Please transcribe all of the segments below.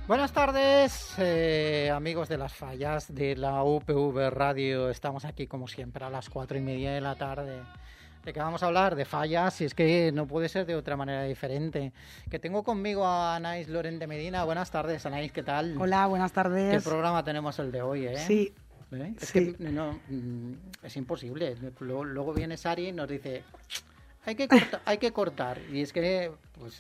Buenas tardes, amigos de las fallas de la UPV Radio. Estamos aquí como siempre a las 4:30 de la tarde. ¿De qué vamos a hablar? De fallas, y es que no puede ser de otra manera diferente. Que tengo conmigo a Anaís Loren de Medina. Buenas tardes, Anaís, ¿qué tal? Hola, buenas tardes. ¿Qué programa tenemos el de hoy, Sí. Es Sí. que no, es imposible. Luego viene Sari y nos dice, hay que cortar. Y es que, pues,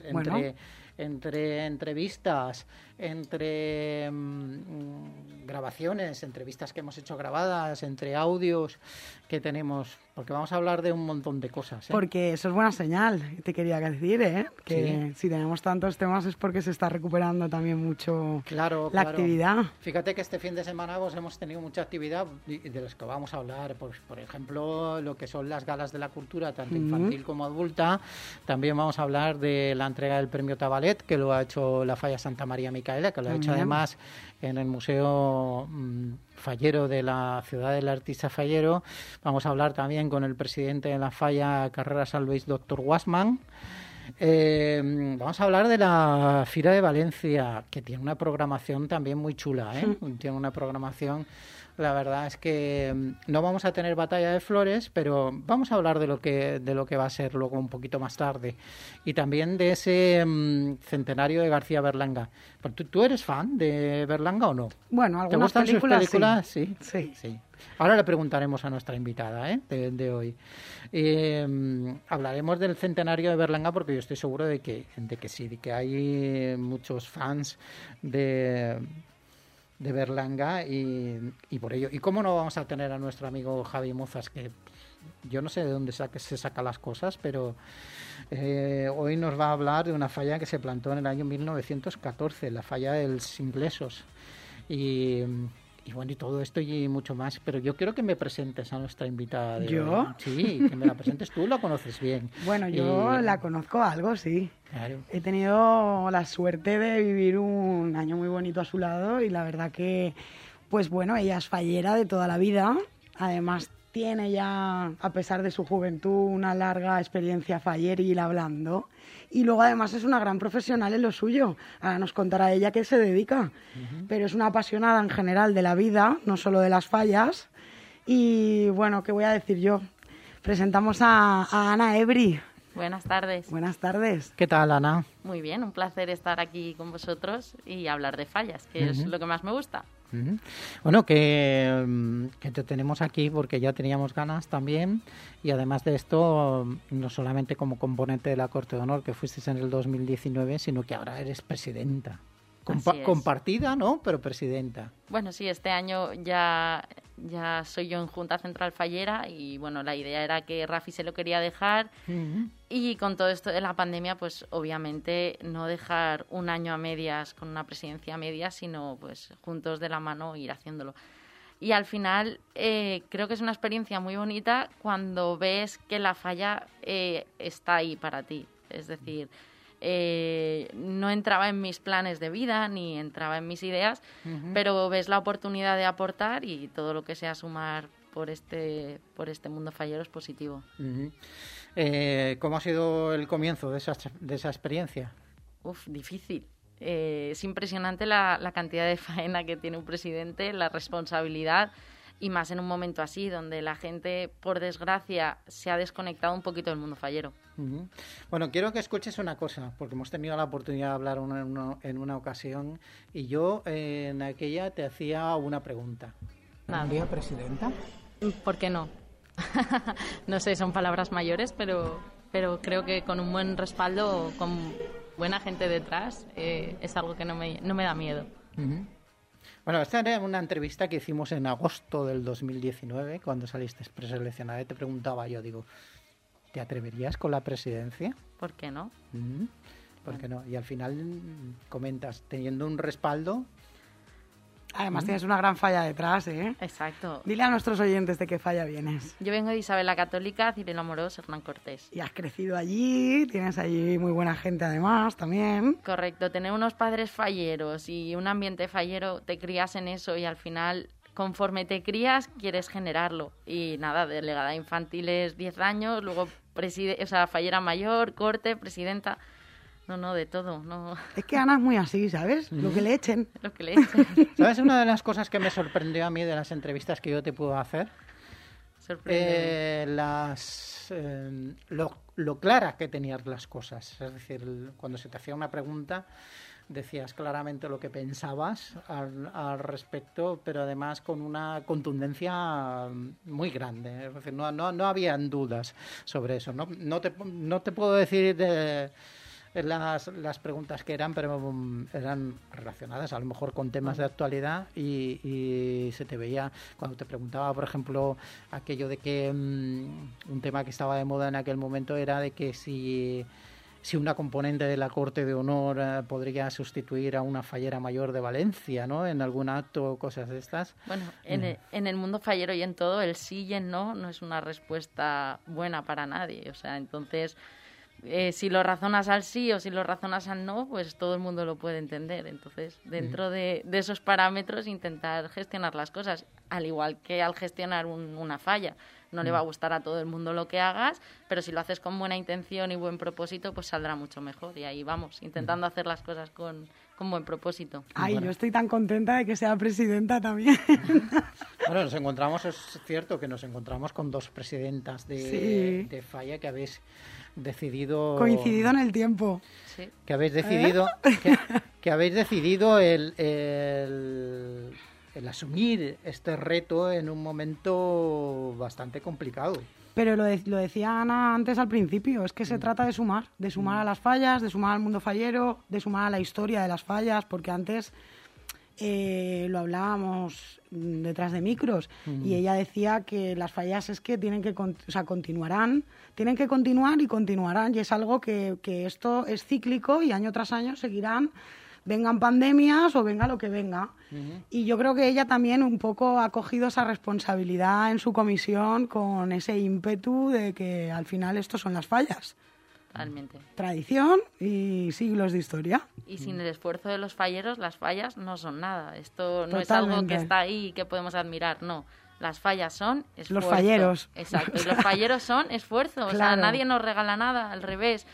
entre entrevistas, entre grabaciones, entrevistas que hemos hecho grabadas, entre audios que tenemos, porque vamos a hablar de un montón de cosas. Porque eso es buena señal, te quería decir, que si tenemos tantos temas es porque se está recuperando también mucho la actividad. Fíjate que este fin de semana pues, hemos tenido mucha actividad de los que vamos a hablar, por ejemplo, lo que son las galas de la cultura, tanto infantil como adulta. También vamos a hablar de la entrega del premio Tabalet, que lo ha hecho la Falla Santa María Micaela, que lo ha hecho además en el Museo Fallero de la Ciudad del Artista Fallero. Vamos a hablar también con el presidente de la Falla Carreras Albeis, doctor Wassman. Vamos a hablar de la Fira de Valencia, que tiene una programación también muy chula, Tiene una programación. La verdad es que no vamos a tener batalla de flores, pero vamos a hablar de lo que va a ser luego un poquito más tarde. Y también de ese centenario de García Berlanga. ¿Tú eres fan de Berlanga o no? Bueno, algunas ¿Te gustan sus películas? Sí. Ahora le preguntaremos a nuestra invitada de hoy. Hablaremos del centenario de Berlanga porque yo estoy seguro de que sí, de que hay muchos fans de Berlanga y por ello. ¿Y cómo no vamos a tener a nuestro amigo Javi Mozas, que yo no sé de dónde se saca las cosas, pero hoy nos va a hablar de una falla que se plantó en el año 1914, la falla de los inglesos. Y bueno, y todo esto y mucho más. Pero yo quiero que me presentes a nuestra invitada. ¿Yo? Sí, que me la presentes tú, la conoces bien. Bueno, yo la conozco algo, sí. Claro. He tenido la suerte de vivir un año muy bonito a su lado y la verdad que, pues bueno, ella es fallera de toda la vida. Además, tiene ya, a pesar de su juventud, una larga experiencia falleril hablando. Y luego, además, es una gran profesional en lo suyo. Ahora nos contará ella qué se dedica. Pero es una apasionada en general de la vida, no solo de las fallas. Y, bueno, ¿qué voy a decir yo? Presentamos a Ana Ebri. Buenas tardes. Buenas tardes. ¿Qué tal, Ana? Muy bien, un placer estar aquí con vosotros y hablar de fallas, que es lo que más me gusta. Bueno, que te tenemos aquí porque ya teníamos ganas también, y además de esto, no solamente como componente de la Corte de Honor que fuiste en el 2019, sino que ahora eres presidenta. Compartida, ¿no? Pero presidenta. Bueno, sí, este año ya soy yo en Junta Central Fallera y bueno, la idea era que Rafi se lo quería dejar y con todo esto de la pandemia, pues obviamente no dejar un año a medias con una presidencia a medias, sino pues juntos de la mano ir haciéndolo. Y al final creo que es una experiencia muy bonita cuando ves que la falla está ahí para ti, es decir... no entraba en mis planes de vida ni entraba en mis ideas, pero ves la oportunidad de aportar y todo lo que sea sumar por este mundo fallero es positivo. ¿Cómo ha sido el comienzo de esa experiencia? Difícil. Es impresionante la cantidad de faena que tiene un presidente, la responsabilidad, y más en un momento así, donde la gente, por desgracia, se ha desconectado un poquito del mundo fallero. Bueno, quiero que escuches una cosa, porque hemos tenido la oportunidad de hablar en una ocasión, y yo en aquella te hacía una pregunta. ¿Sería presidenta? ¿Por qué no? No sé, son palabras mayores, pero creo que con un buen respaldo, con buena gente detrás, es algo que no me da miedo. Bueno, esta era una entrevista que hicimos en agosto del 2019, cuando saliste preseleccionada, y te preguntaba yo, digo, ¿te atreverías con la presidencia? ¿Por qué no? ¿Por qué no? Y al final comentas, teniendo un respaldo... Además tienes una gran falla detrás, ¿eh? Exacto. Dile a nuestros oyentes de qué falla vienes. Yo vengo de Isabel la Católica, Cirilo Amorós, Hernán Cortés. Y has crecido allí, tienes allí muy buena gente además también. Correcto, tener unos padres falleros y un ambiente fallero, te crías en eso y al final, conforme te crías, quieres generarlo. Y nada, delegada infantil es 10 años, luego fallera mayor, corte, presidenta... No, de todo. No. Es que Ana es muy así, ¿sabes? Lo que le echen. Lo que le echen. ¿Sabes una de las cosas que me sorprendió a mí de las entrevistas que yo te puedo hacer? Lo claras que tenías las cosas. Es decir, cuando se te hacía una pregunta, decías claramente lo que pensabas al respecto, pero además con una contundencia muy grande. Es decir, no habían dudas sobre eso. No te puedo decir las preguntas que eran, pero eran relacionadas a lo mejor con temas de actualidad y se te veía cuando te preguntaba, por ejemplo, aquello de que un tema que estaba de moda en aquel momento era de que si una componente de la Corte de Honor podría sustituir a una fallera mayor de Valencia, ¿no? En algún acto o cosas de estas. Bueno, en el mundo fallero y en todo, el sí y el no es una respuesta buena para nadie. O sea, entonces, si lo razonas al sí o si lo razonas al no, pues todo el mundo lo puede entender. Entonces, dentro de esos parámetros, intentar gestionar las cosas, al igual que al gestionar una falla. No le va a gustar a todo el mundo lo que hagas, pero si lo haces con buena intención y buen propósito, pues saldrá mucho mejor. Y ahí vamos, intentando hacer las cosas con buen propósito. Ay, bueno. Yo estoy tan contenta de que sea presidenta también. Bueno, es cierto que nos encontramos con dos presidentas de falla que habéis decidido... Coincidido en el tiempo. Sí. Que habéis decidido... Que habéis decidido el asumir este reto en un momento bastante complicado. Pero lo decía Ana antes al principio, es que se trata de sumar a las fallas, de sumar al mundo fallero, de sumar a la historia de las fallas, porque antes lo hablábamos detrás de micros y ella decía que las fallas es que tienen que continuarán, tienen que continuar y continuarán, y es algo que esto es cíclico y año tras año seguirán, vengan pandemias o venga lo que venga. Y yo creo que ella también un poco ha cogido esa responsabilidad en su comisión con ese ímpetu de que al final esto son las fallas. Totalmente. Tradición y siglos de historia. Y sin el esfuerzo de los falleros, las fallas no son nada. Esto no es algo que está ahí y que podemos admirar, no. Las fallas son esfuerzo. Los falleros. Exacto, y los falleros son esfuerzo. Claro. O sea, nadie nos regala nada, al revés.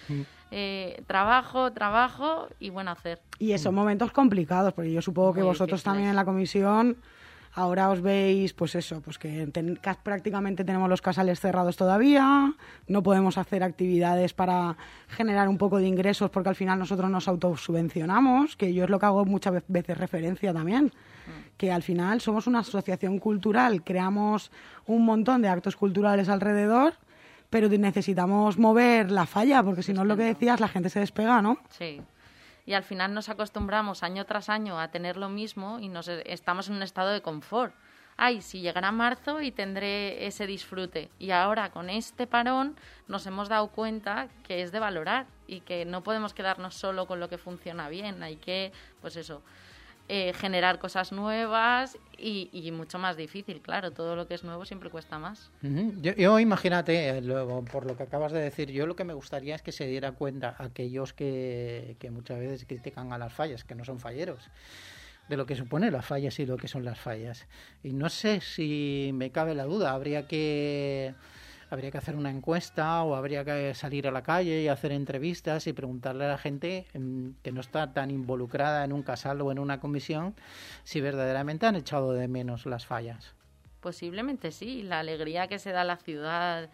Trabajo y buen hacer. Y son momentos complicados, porque yo supongo que vosotros también en la comisión ahora os veis, pues eso, pues que prácticamente tenemos los casales cerrados todavía, no podemos hacer actividades para generar un poco de ingresos porque al final nosotros nos autosubvencionamos, que yo es lo que hago muchas veces referencia también, que al final somos una asociación cultural, creamos un montón de actos culturales alrededor, pero necesitamos mover la falla, porque si no es lo que decías, la gente se despega, ¿no? Sí. Y al final nos acostumbramos año tras año a tener lo mismo y estamos en un estado de confort. Ay, si llegará marzo y tendré ese disfrute. Y ahora con este parón nos hemos dado cuenta que es de valorar y que no podemos quedarnos solo con lo que funciona bien. Hay que, pues eso, generar cosas nuevas y mucho más difícil, claro. Todo lo que es nuevo siempre cuesta más. Yo imagínate, por lo que acabas de decir, yo lo que me gustaría es que se diera cuenta aquellos que muchas veces critican a las fallas, que no son falleros, de lo que supone las fallas y lo que son las fallas. Y no sé si me cabe la duda, habría que hacer una encuesta o habría que salir a la calle y hacer entrevistas y preguntarle a la gente que no está tan involucrada en un casal o en una comisión si verdaderamente han echado de menos las fallas. Posiblemente sí, la alegría que se da a la ciudad,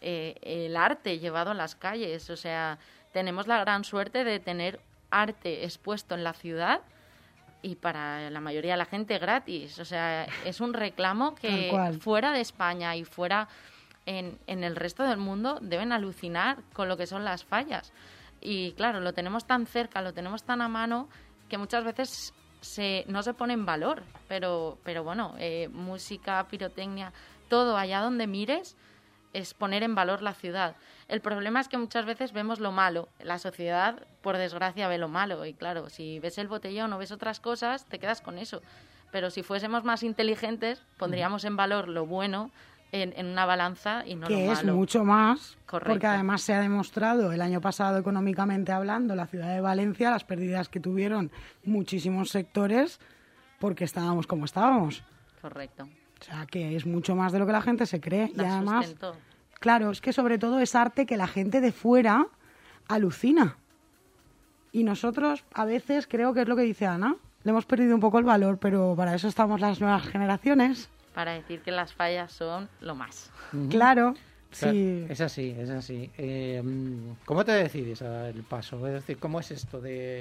el arte llevado a las calles, o sea, tenemos la gran suerte de tener arte expuesto en la ciudad y para la mayoría de la gente gratis, o sea, es un reclamo que fuera de España y fuera en el resto del mundo deben alucinar con lo que son las fallas. Y claro, lo tenemos tan cerca, lo tenemos tan a mano que muchas veces no se pone en valor. Pero bueno, música, pirotecnia, todo allá donde mires es poner en valor la ciudad. El problema es que muchas veces vemos lo malo. La sociedad, por desgracia, ve lo malo. Y claro, si ves el botellón o ves otras cosas, te quedas con eso. Pero si fuésemos más inteligentes, pondríamos en valor lo bueno en una balanza y no lo malo. Que es mucho más, correcto. Porque además se ha demostrado el año pasado, económicamente hablando, la ciudad de Valencia, las pérdidas que tuvieron muchísimos sectores porque estábamos como estábamos. Correcto. O sea, que es mucho más de lo que la gente se cree. La y además, sustentó. Claro, es que sobre todo es arte que la gente de fuera alucina. Y nosotros, a veces, creo que es lo que dice Ana, le hemos perdido un poco el valor, pero para eso estamos las nuevas generaciones. Para decir que las fallas son lo más. Claro, Claro, sí. es así, es así. ¿Cómo te decides a dar el paso? Es decir, ¿cómo es esto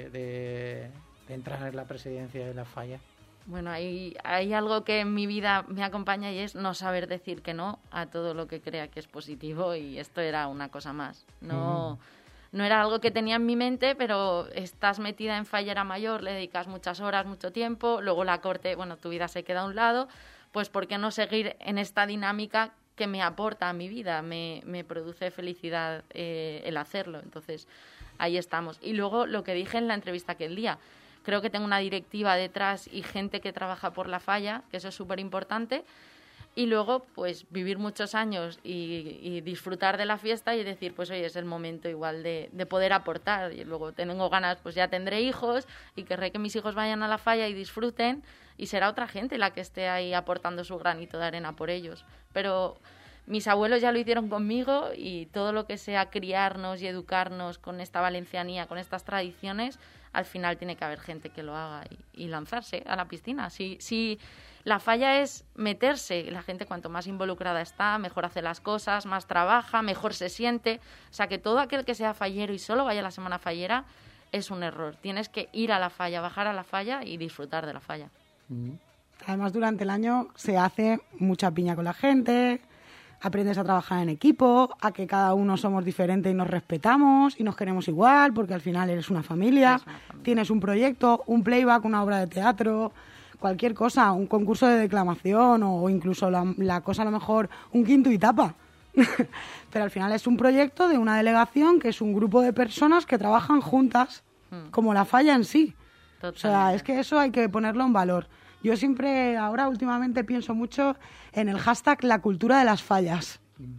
de entrar en la presidencia de la falla? Bueno, hay algo que en mi vida me acompaña y es no saber decir que no a todo lo que crea que es positivo, y esto era una cosa más. No era algo que tenía en mi mente, pero estás metida en Fallera Mayor, le dedicas muchas horas, mucho tiempo, luego la corte, bueno, tu vida se queda a un lado, pues ¿por qué no seguir en esta dinámica que me aporta a mi vida? Me produce felicidad el hacerlo. Entonces, ahí estamos. Y luego lo que dije en la entrevista aquel día, creo que tengo una directiva detrás y gente que trabaja por la falla, que eso es súper importante. Y luego, pues, vivir muchos años y disfrutar de la fiesta y decir, pues, oye, es el momento igual de poder aportar. Y luego tengo ganas, pues ya tendré hijos y querré que mis hijos vayan a la falla y disfruten, y será otra gente la que esté ahí aportando su granito de arena por ellos. Pero mis abuelos ya lo hicieron conmigo, y todo lo que sea criarnos y educarnos con esta valencianía, con estas tradiciones, al final tiene que haber gente que lo haga y lanzarse a la piscina. Si la falla es meterse, la gente cuanto más involucrada está, mejor hace las cosas, más trabaja, mejor se siente. O sea, que todo aquel que sea fallero y solo vaya a la semana fallera es un error. Tienes que ir a la falla, bajar a la falla y disfrutar de la falla. Además, durante el año se hace mucha piña con la gente, aprendes a trabajar en equipo, a que cada uno somos diferentes y nos respetamos y nos queremos igual, porque al final eres una familia, tienes un proyecto, un playback, una obra de teatro, cualquier cosa, un concurso de declamación o incluso la cosa a lo mejor un quinto y tapa. Pero al final es un proyecto de una delegación que es un grupo de personas que trabajan juntas, como la falla en sí. Totalmente. O sea, es que eso hay que ponerlo en valor. Yo siempre, ahora últimamente pienso mucho en el hashtag la cultura de las fallas.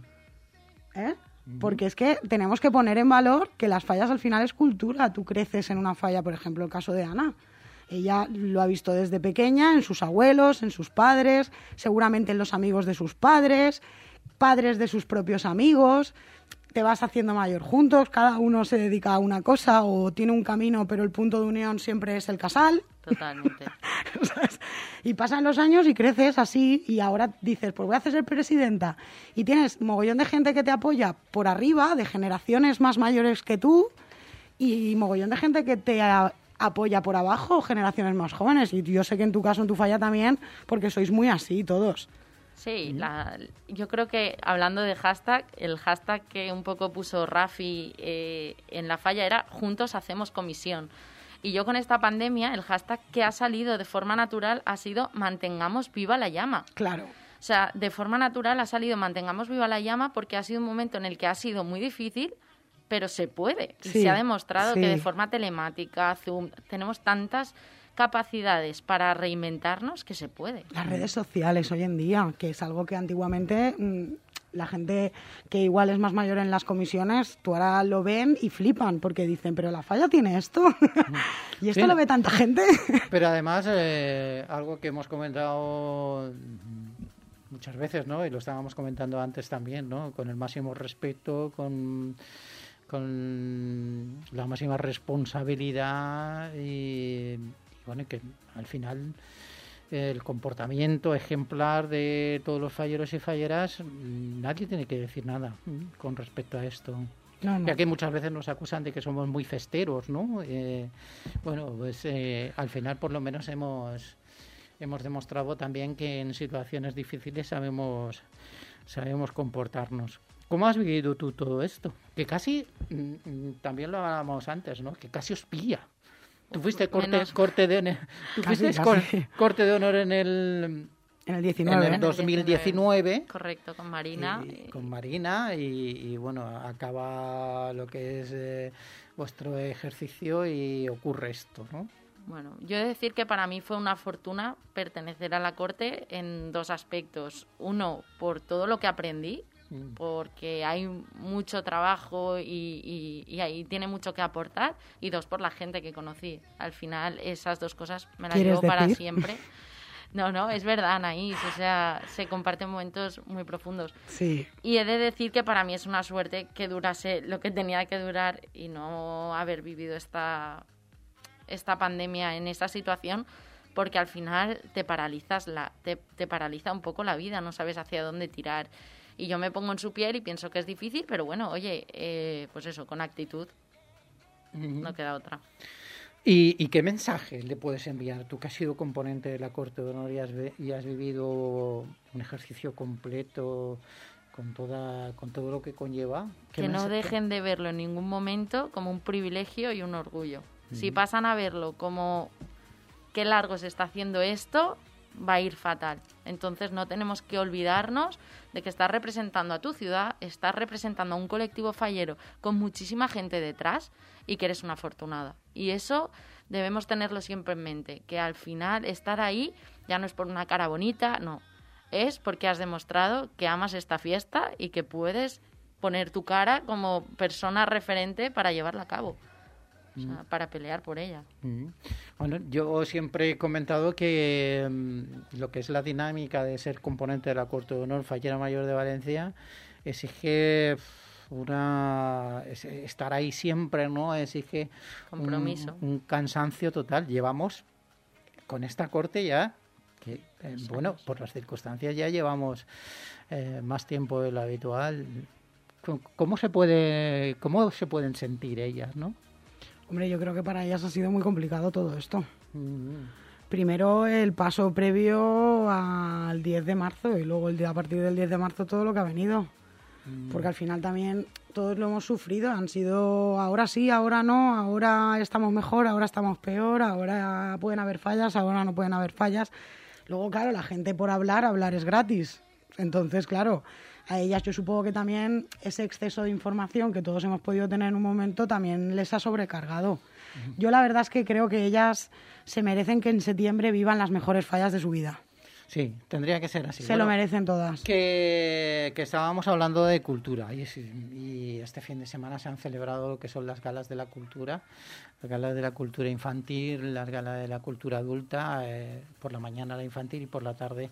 Porque es que tenemos que poner en valor que las fallas al final es cultura. Tú creces en una falla, por ejemplo, el caso de Ana. Ella lo ha visto desde pequeña, en sus abuelos, en sus padres, seguramente en los amigos de sus padres, padres de sus propios amigos. Te vas haciendo mayor juntos, cada uno se dedica a una cosa o tiene un camino, pero el punto de unión siempre es el casal. Totalmente. ¿Sabes? Y pasan los años y creces así, y ahora dices, pues voy a ser presidenta, y tienes mogollón de gente que te apoya por arriba, de generaciones más mayores que tú, y mogollón de gente que te apoya por abajo, generaciones más jóvenes. Y yo sé que en tu caso, en tu falla también, porque sois muy así todos. Sí, yo creo que hablando de hashtag, el hashtag que un poco puso Rafi en la falla era Juntos Hacemos Comisión. Y yo con esta pandemia, el hashtag que ha salido de forma natural ha sido Mantengamos Viva la Llama. Claro. O sea, de forma natural ha salido Mantengamos Viva la Llama, porque ha sido un momento en el que ha sido muy difícil, pero se puede. Y se ha demostrado que de forma telemática, Zoom, tenemos tantas capacidades para reinventarnos que se puede. Las redes sociales hoy en día, que es algo que antiguamente la gente que igual es más mayor en las comisiones, tú ahora lo ven y flipan, porque dicen, pero la falla tiene esto, y esto lo ve tanta gente. Pero además, algo que hemos comentado muchas veces, ¿no? Y lo estábamos comentando antes también, ¿no? Con el máximo respeto, con la máxima responsabilidad y bueno, que al final el comportamiento ejemplar de todos los falleros y falleras, nadie tiene que decir nada con respecto a esto. No. Ya que muchas veces nos acusan de que somos muy festeros, ¿no? Bueno, pues al final por lo menos hemos demostrado también que en situaciones difíciles sabemos comportarnos. ¿Cómo has vivido tú todo esto? Que casi, también lo hablábamos antes, ¿no? Que casi os pilla. Tú fuiste corte de honor en el 19. En el 2019. Correcto, con Marina. Con Marina y bueno, acaba lo que es vuestro ejercicio y ocurre esto, ¿no? Bueno, yo he de decir que para mí fue una fortuna pertenecer a la corte en dos aspectos. Uno, por todo lo que aprendí, porque hay mucho trabajo y ahí tiene mucho que aportar. Y dos, por la gente que conocí. Al final, esas dos cosas me las llevo para siempre. No, es verdad, Anaís, o sea, se comparten momentos muy profundos. Sí. Y he de decir que para mí es una suerte que durase lo que tenía que durar y no haber vivido esta pandemia en esta situación, porque al final te paraliza un poco la vida, no sabes hacia dónde tirar. Y yo me pongo en su piel y pienso que es difícil, pero bueno, oye, pues eso, con actitud, no queda otra. ¿Y qué mensaje le puedes enviar? Tú que has sido componente de la Corte de Honor y has vivido un ejercicio completo con todo lo que conlleva. Que no dejen de verlo en ningún momento como un privilegio y un orgullo. Si pasan a verlo como qué largo se está haciendo esto, va a ir fatal. Entonces no tenemos que olvidarnos de que estás representando a tu ciudad, estás representando a un colectivo fallero con muchísima gente detrás y que eres una afortunada. Y eso debemos tenerlo siempre en mente, que al final estar ahí ya no es por una cara bonita, no. Es porque has demostrado que amas esta fiesta y que puedes poner tu cara como persona referente para llevarla a cabo. O sea, para pelear por ella. Bueno, yo siempre he comentado que lo que es la dinámica de ser componente de la Corte de Honor Fallera Mayor de Valencia exige estar ahí siempre, ¿no? Exige compromiso, un cansancio total. Llevamos con esta corte ya, que bueno, por las circunstancias ya llevamos más tiempo de lo habitual. ¿Cómo se pueden sentir ellas, no? Hombre, yo creo que para ellas ha sido muy complicado todo esto. Primero el paso previo al 10 de marzo y luego a partir del 10 de marzo todo lo que ha venido. Porque al final también todos lo hemos sufrido. Han sido ahora sí, ahora no, ahora estamos mejor, ahora estamos peor, ahora pueden haber fallas, ahora no pueden haber fallas. Luego, claro, la gente por hablar es gratis. Entonces, claro, a ellas yo supongo que también ese exceso de información que todos hemos podido tener en un momento también les ha sobrecargado. Yo la verdad es que creo que ellas se merecen que en septiembre vivan las mejores fallas de su vida. Sí, tendría que ser así. Se lo merecen todas. Que estábamos hablando de cultura y este fin de semana se han celebrado lo que son las galas de la cultura, las galas de la cultura infantil, las galas de la cultura adulta, por la mañana la infantil y por la tarde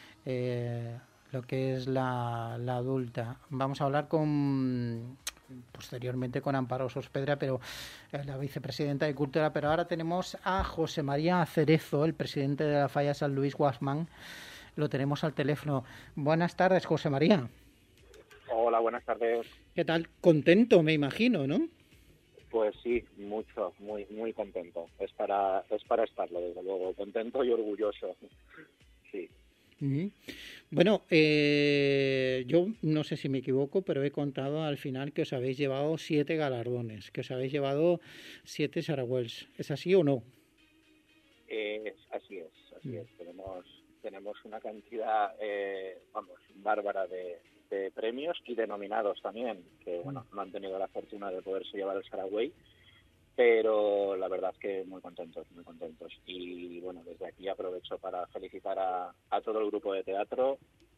lo que es la adulta. Vamos a hablar posteriormente con Amparo Sospedra, pero la vicepresidenta de Cultura, pero ahora tenemos a José María Cerezo, el presidente de la Falla San Luis Guasmán. Lo tenemos al teléfono. Buenas tardes, José María. Hola, buenas tardes. ¿Qué tal? Contento, me imagino, ¿no? Pues sí, mucho, muy muy contento. Es para estarlo, desde luego, contento y orgulloso. Sí. Bueno, yo no sé si me equivoco, pero he contado al final que os habéis llevado 7 galardones, que os habéis llevado 7 Saragüells. ¿Es así o no? Así es. Tenemos una cantidad, bárbara de premios y de nominados también, que bueno, no han tenido la fortuna de poderse llevar el Saragüell, pero la verdad es que muy contentos. Y bueno, desde aquí aprovecho para felicitar a todo el grupo de teatro,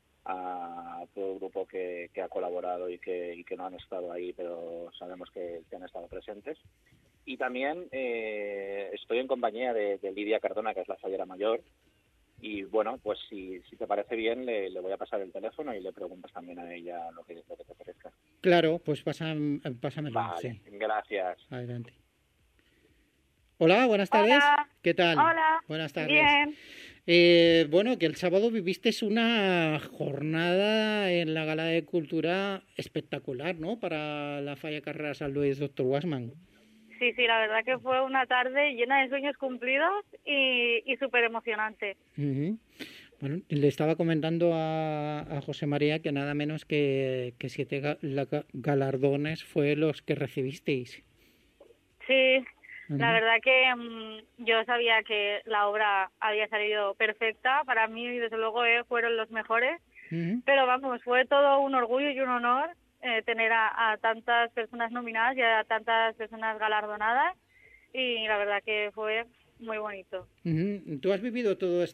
a todo el grupo que ha colaborado y que no han estado ahí, pero sabemos que han estado presentes. Y también estoy en compañía de Lidia Cardona, que es la fallera mayor, y bueno, pues si te parece bien, le voy a pasar el teléfono y le preguntas también a ella lo que te parezca. Claro, pues pásamelo. Vale, sí. Gracias. Adelante. Hola, buenas tardes. Hola. ¿Qué tal? Hola. Buenas tardes. Bien. Bueno, que el sábado vivisteis una jornada en la Gala de Cultura espectacular, ¿no? Para la Falla Carrera San Luis, Dr. Guasmán. Sí, la verdad que fue una tarde llena de sueños cumplidos y súper emocionante. Bueno, le estaba comentando a José María que nada menos que 7 galardones fue los que recibisteis. Sí, la verdad que yo sabía que la obra había salido perfecta. Para mí, desde luego, fueron los mejores. Pero vamos, fue todo un orgullo y un honor tener a tantas personas nominadas y a tantas personas galardonadas. Y la verdad que fue muy bonito. ¿Tú has vivido todo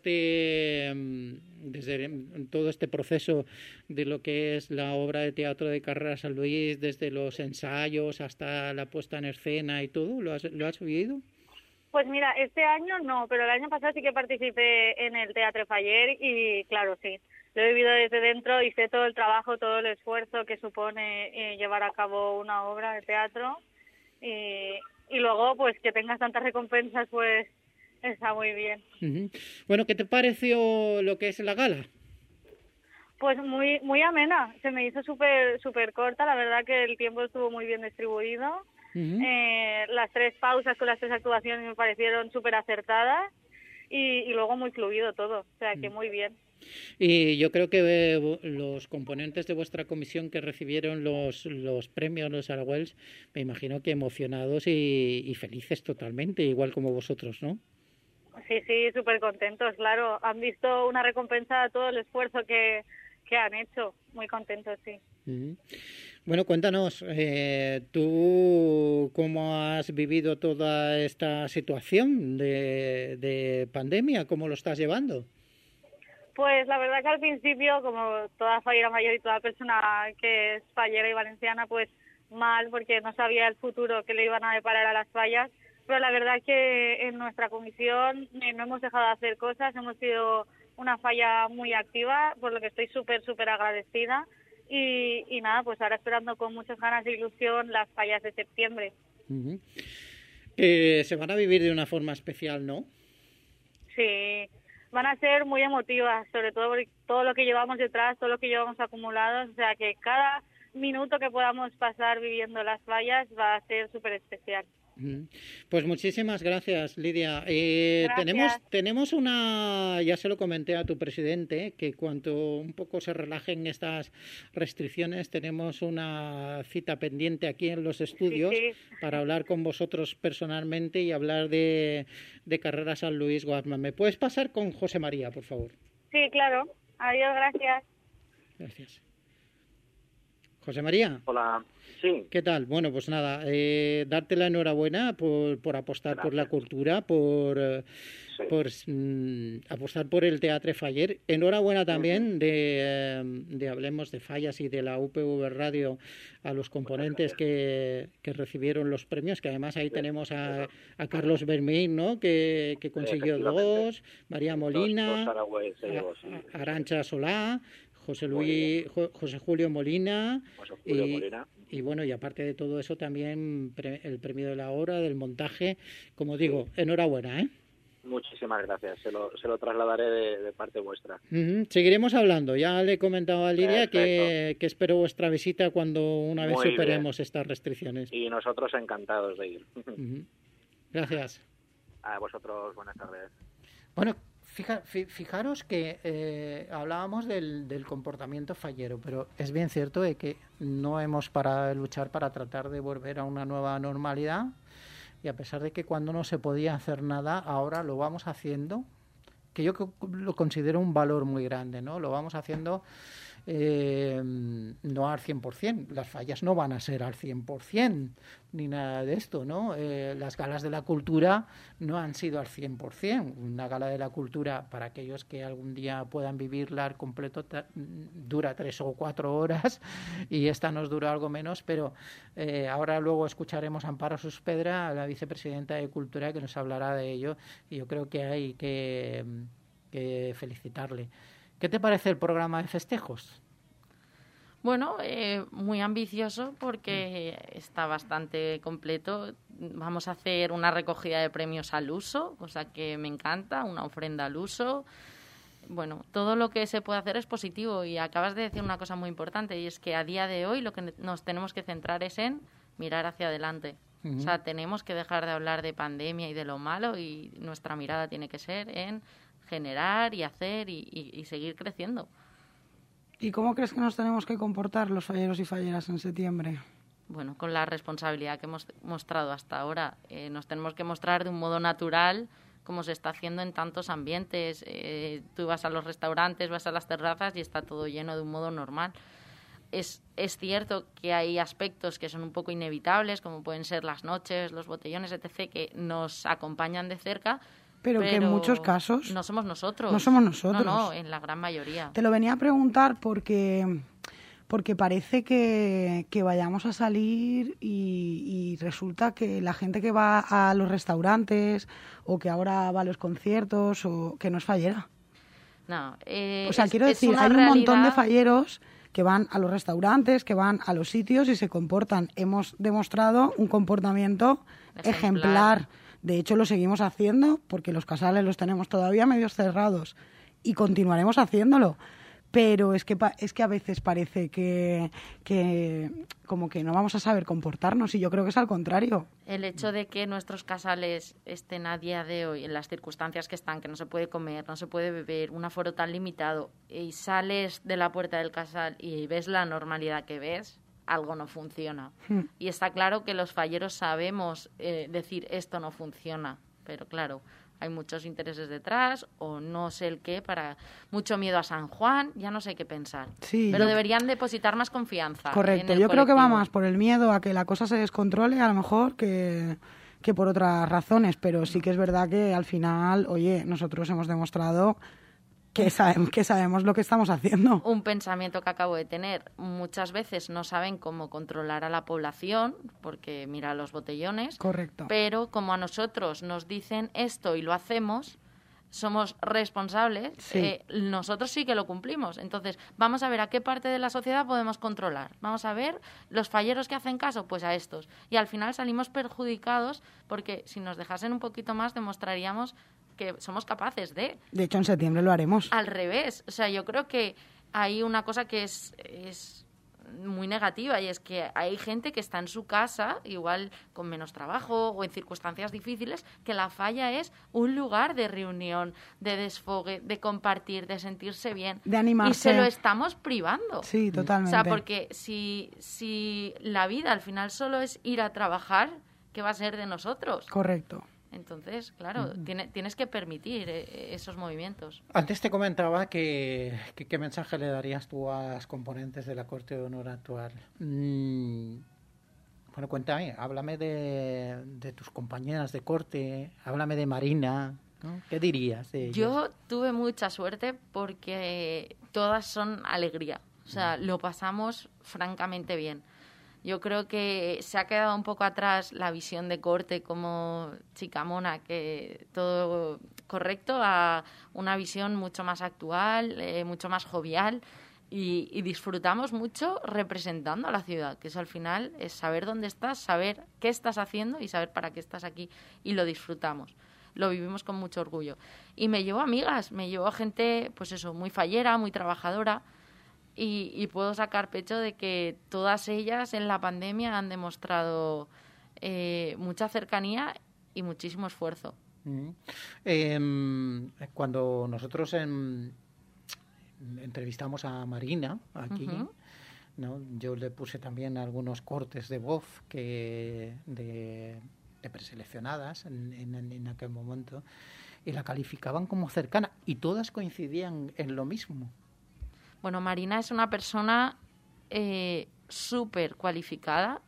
todo este proceso de lo que es la obra de teatro de Carrera San Luis, desde los ensayos hasta la puesta en escena y todo? ¿Lo has vivido? Pues mira, este año no, pero el año pasado sí que participé en el Teatre Faller y claro, sí, lo he vivido desde dentro y sé todo el trabajo, todo el esfuerzo que supone llevar a cabo una obra de teatro y luego pues que tengas tantas recompensas pues está muy bien. Uh-huh. Bueno, ¿qué te pareció lo que es la gala? Pues muy amena, se me hizo súper corta, la verdad que el tiempo estuvo muy bien distribuido. Uh-huh. Las 3 pausas con las 3 actuaciones me parecieron súper acertadas y luego muy fluido todo, o sea que muy bien. Y yo creo que los componentes de vuestra comisión que recibieron los premios, los Aragüells, me imagino que emocionados y felices totalmente, igual como vosotros, ¿no? Sí, súper contentos, claro. Han visto una recompensa a todo el esfuerzo que han hecho. Muy contentos, sí. Uh-huh. Bueno, cuéntanos, ¿tú cómo has vivido toda esta situación de pandemia? ¿Cómo lo estás llevando? Pues la verdad que al principio, como toda fallera mayor y toda persona que es fallera y valenciana, pues mal, porque no sabía el futuro que le iban a deparar a las fallas. Pero la verdad que en nuestra comisión no hemos dejado de hacer cosas, hemos sido una falla muy activa, por lo que estoy súper agradecida. Y nada, pues ahora esperando con muchas ganas de ilusión las fallas de septiembre. Uh-huh. Se van a vivir de una forma especial, ¿no? Sí, van a ser muy emotivas, sobre todo por todo lo que llevamos detrás, todo lo que llevamos acumulados, o sea que cada minuto que podamos pasar viviendo las fallas va a ser súper especial. Pues muchísimas gracias, Lidia. Gracias. Tenemos una, ya se lo comenté a tu presidente, que cuando un poco se relajen estas restricciones, tenemos una cita pendiente aquí en los estudios para hablar con vosotros personalmente y hablar de Carrera San Luis Guadman. ¿Me puedes pasar con José María, por favor? Sí, claro. Adiós, gracias. Gracias. José María. Hola. Sí. ¿Qué tal? Bueno, pues nada, darte la enhorabuena por apostar por la cultura, por apostar por el Teatre Faller. Enhorabuena también de Hablemos de Fallas y de la UPV Radio a los componentes que recibieron los premios, que además ahí tenemos a Carlos Bermín, ¿no? que consiguió 2, María Molina, Arantxa Solá, José Julio Molina, y bueno, y aparte de todo eso también el premio de la obra, del montaje, como digo, enhorabuena, ¿eh? Muchísimas gracias, se lo trasladaré de parte vuestra. Uh-huh. Seguiremos hablando, ya le he comentado a Lidia que espero vuestra visita cuando una vez superemos estas restricciones. Y nosotros encantados de ir. Uh-huh. Gracias. A vosotros, buenas tardes. Bueno, fijaros que hablábamos del comportamiento fallero, pero es bien cierto de que no hemos parado de luchar para tratar de volver a una nueva normalidad, y a pesar de que cuando no se podía hacer nada, ahora lo vamos haciendo, que yo lo considero un valor muy grande, ¿no? Lo vamos haciendo no al 100%, las fallas no van a ser al 100%, ni nada de esto, ¿no? Las galas de la cultura no han sido al 100%. Una gala de la cultura, para aquellos que algún día puedan vivirla al completo, dura 3 o 4 horas, y esta nos dura algo menos, pero ahora luego escucharemos a Amparo Suspedra, la vicepresidenta de Cultura, que nos hablará de ello, y yo creo que hay que felicitarle. ¿Qué te parece el programa de festejos? Bueno, muy ambicioso porque está bastante completo. Vamos a hacer una recogida de premios al uso, cosa que me encanta, una ofrenda al uso. Bueno, todo lo que se puede hacer es positivo, y acabas de decir una cosa muy importante, y es que a día de hoy lo que nos tenemos que centrar es en mirar hacia adelante. Uh-huh. O sea, tenemos que dejar de hablar de pandemia y de lo malo, y nuestra mirada tiene que ser en generar y hacer y seguir creciendo. ¿Y cómo crees que nos tenemos que comportar los falleros y falleras en septiembre? Bueno, con la responsabilidad que hemos mostrado hasta ahora. Nos tenemos que mostrar de un modo natural, como se está haciendo en tantos ambientes. Tú vas a los restaurantes, vas a las terrazas y está todo lleno de un modo normal. Es cierto que hay aspectos que son un poco inevitables, como pueden ser las noches, los botellones, etc., que nos acompañan de cerca, pero que en muchos casos no somos nosotros. No somos nosotros. No, en la gran mayoría. Te lo venía a preguntar porque parece que vayamos a salir y resulta que la gente que va a los restaurantes o que ahora va a los conciertos o que no es fallera. No, o sea, quiero decir, hay un montón de falleros que van a los restaurantes, que van a los sitios y se comportan. Hemos demostrado un comportamiento ejemplar. De hecho, lo seguimos haciendo porque los casales los tenemos todavía medios cerrados y continuaremos haciéndolo. Pero es que a veces parece que como que no vamos a saber comportarnos, y yo creo que es al contrario. El hecho de que nuestros casales estén a día de hoy en las circunstancias que están, que no se puede comer, no se puede beber, un aforo tan limitado, y sales de la puerta del casal y ves la normalidad que ves, algo no funciona. Y está claro que los falleros sabemos decir esto no funciona, pero claro, hay muchos intereses detrás, o no sé el qué, para mucho miedo a San Juan, ya no sé qué pensar. Sí, pero deberían depositar más confianza. Correcto, yo creo que va más por el miedo a que la cosa se descontrole, a lo mejor, que por otras razones, pero sí que es verdad que al final, oye, nosotros hemos demostrado que sabemos lo que estamos haciendo. Un pensamiento que acabo de tener. Muchas veces no saben cómo controlar a la población, porque mira los botellones. Correcto. Pero como a nosotros nos dicen esto y lo hacemos, somos responsables, sí. Nosotros sí que lo cumplimos. Entonces, vamos a ver a qué parte de la sociedad podemos controlar. Vamos a ver los falleros que hacen caso, pues a estos. Y al final salimos perjudicados, porque si nos dejasen un poquito más, demostraríamos que somos capaces de... De hecho, en septiembre lo haremos. Al revés. O sea, yo creo que hay una cosa que es muy negativa, y es que hay gente que está en su casa, igual con menos trabajo o en circunstancias difíciles, que la falla es un lugar de reunión, de desfogue, de compartir, de sentirse bien. De animarse. Y se lo estamos privando. Sí, totalmente. O sea, porque si la vida al final solo es ir a trabajar, ¿qué va a ser de nosotros? Correcto. Entonces, claro, tienes que permitir esos movimientos. Antes te comentaba qué mensaje le darías tú a las componentes de la Corte de Honor actual. Bueno, cuéntame, háblame de tus compañeras de corte, háblame de Marina, ¿no? ¿Qué dirías de ellas? Yo tuve mucha suerte porque todas son alegría. O sea, lo pasamos francamente bien. Yo creo que se ha quedado un poco atrás la visión de corte como chica mona, que todo correcto, a una visión mucho más actual, mucho más jovial, y disfrutamos mucho representando a la ciudad, que eso al final es saber dónde estás, saber qué estás haciendo y saber para qué estás aquí, y lo disfrutamos. Lo vivimos con mucho orgullo. Y me llevo amigas, me llevo gente, pues eso, muy fallera, muy trabajadora, y puedo sacar pecho de que todas ellas en la pandemia han demostrado mucha cercanía y muchísimo esfuerzo. Cuando nosotros entrevistamos a Marina aquí, ¿no? Yo le puse también algunos cortes de voz de preseleccionadas en aquel momento, y la calificaban como cercana, y todas coincidían en lo mismo. Bueno, Marina es una persona súper cualificada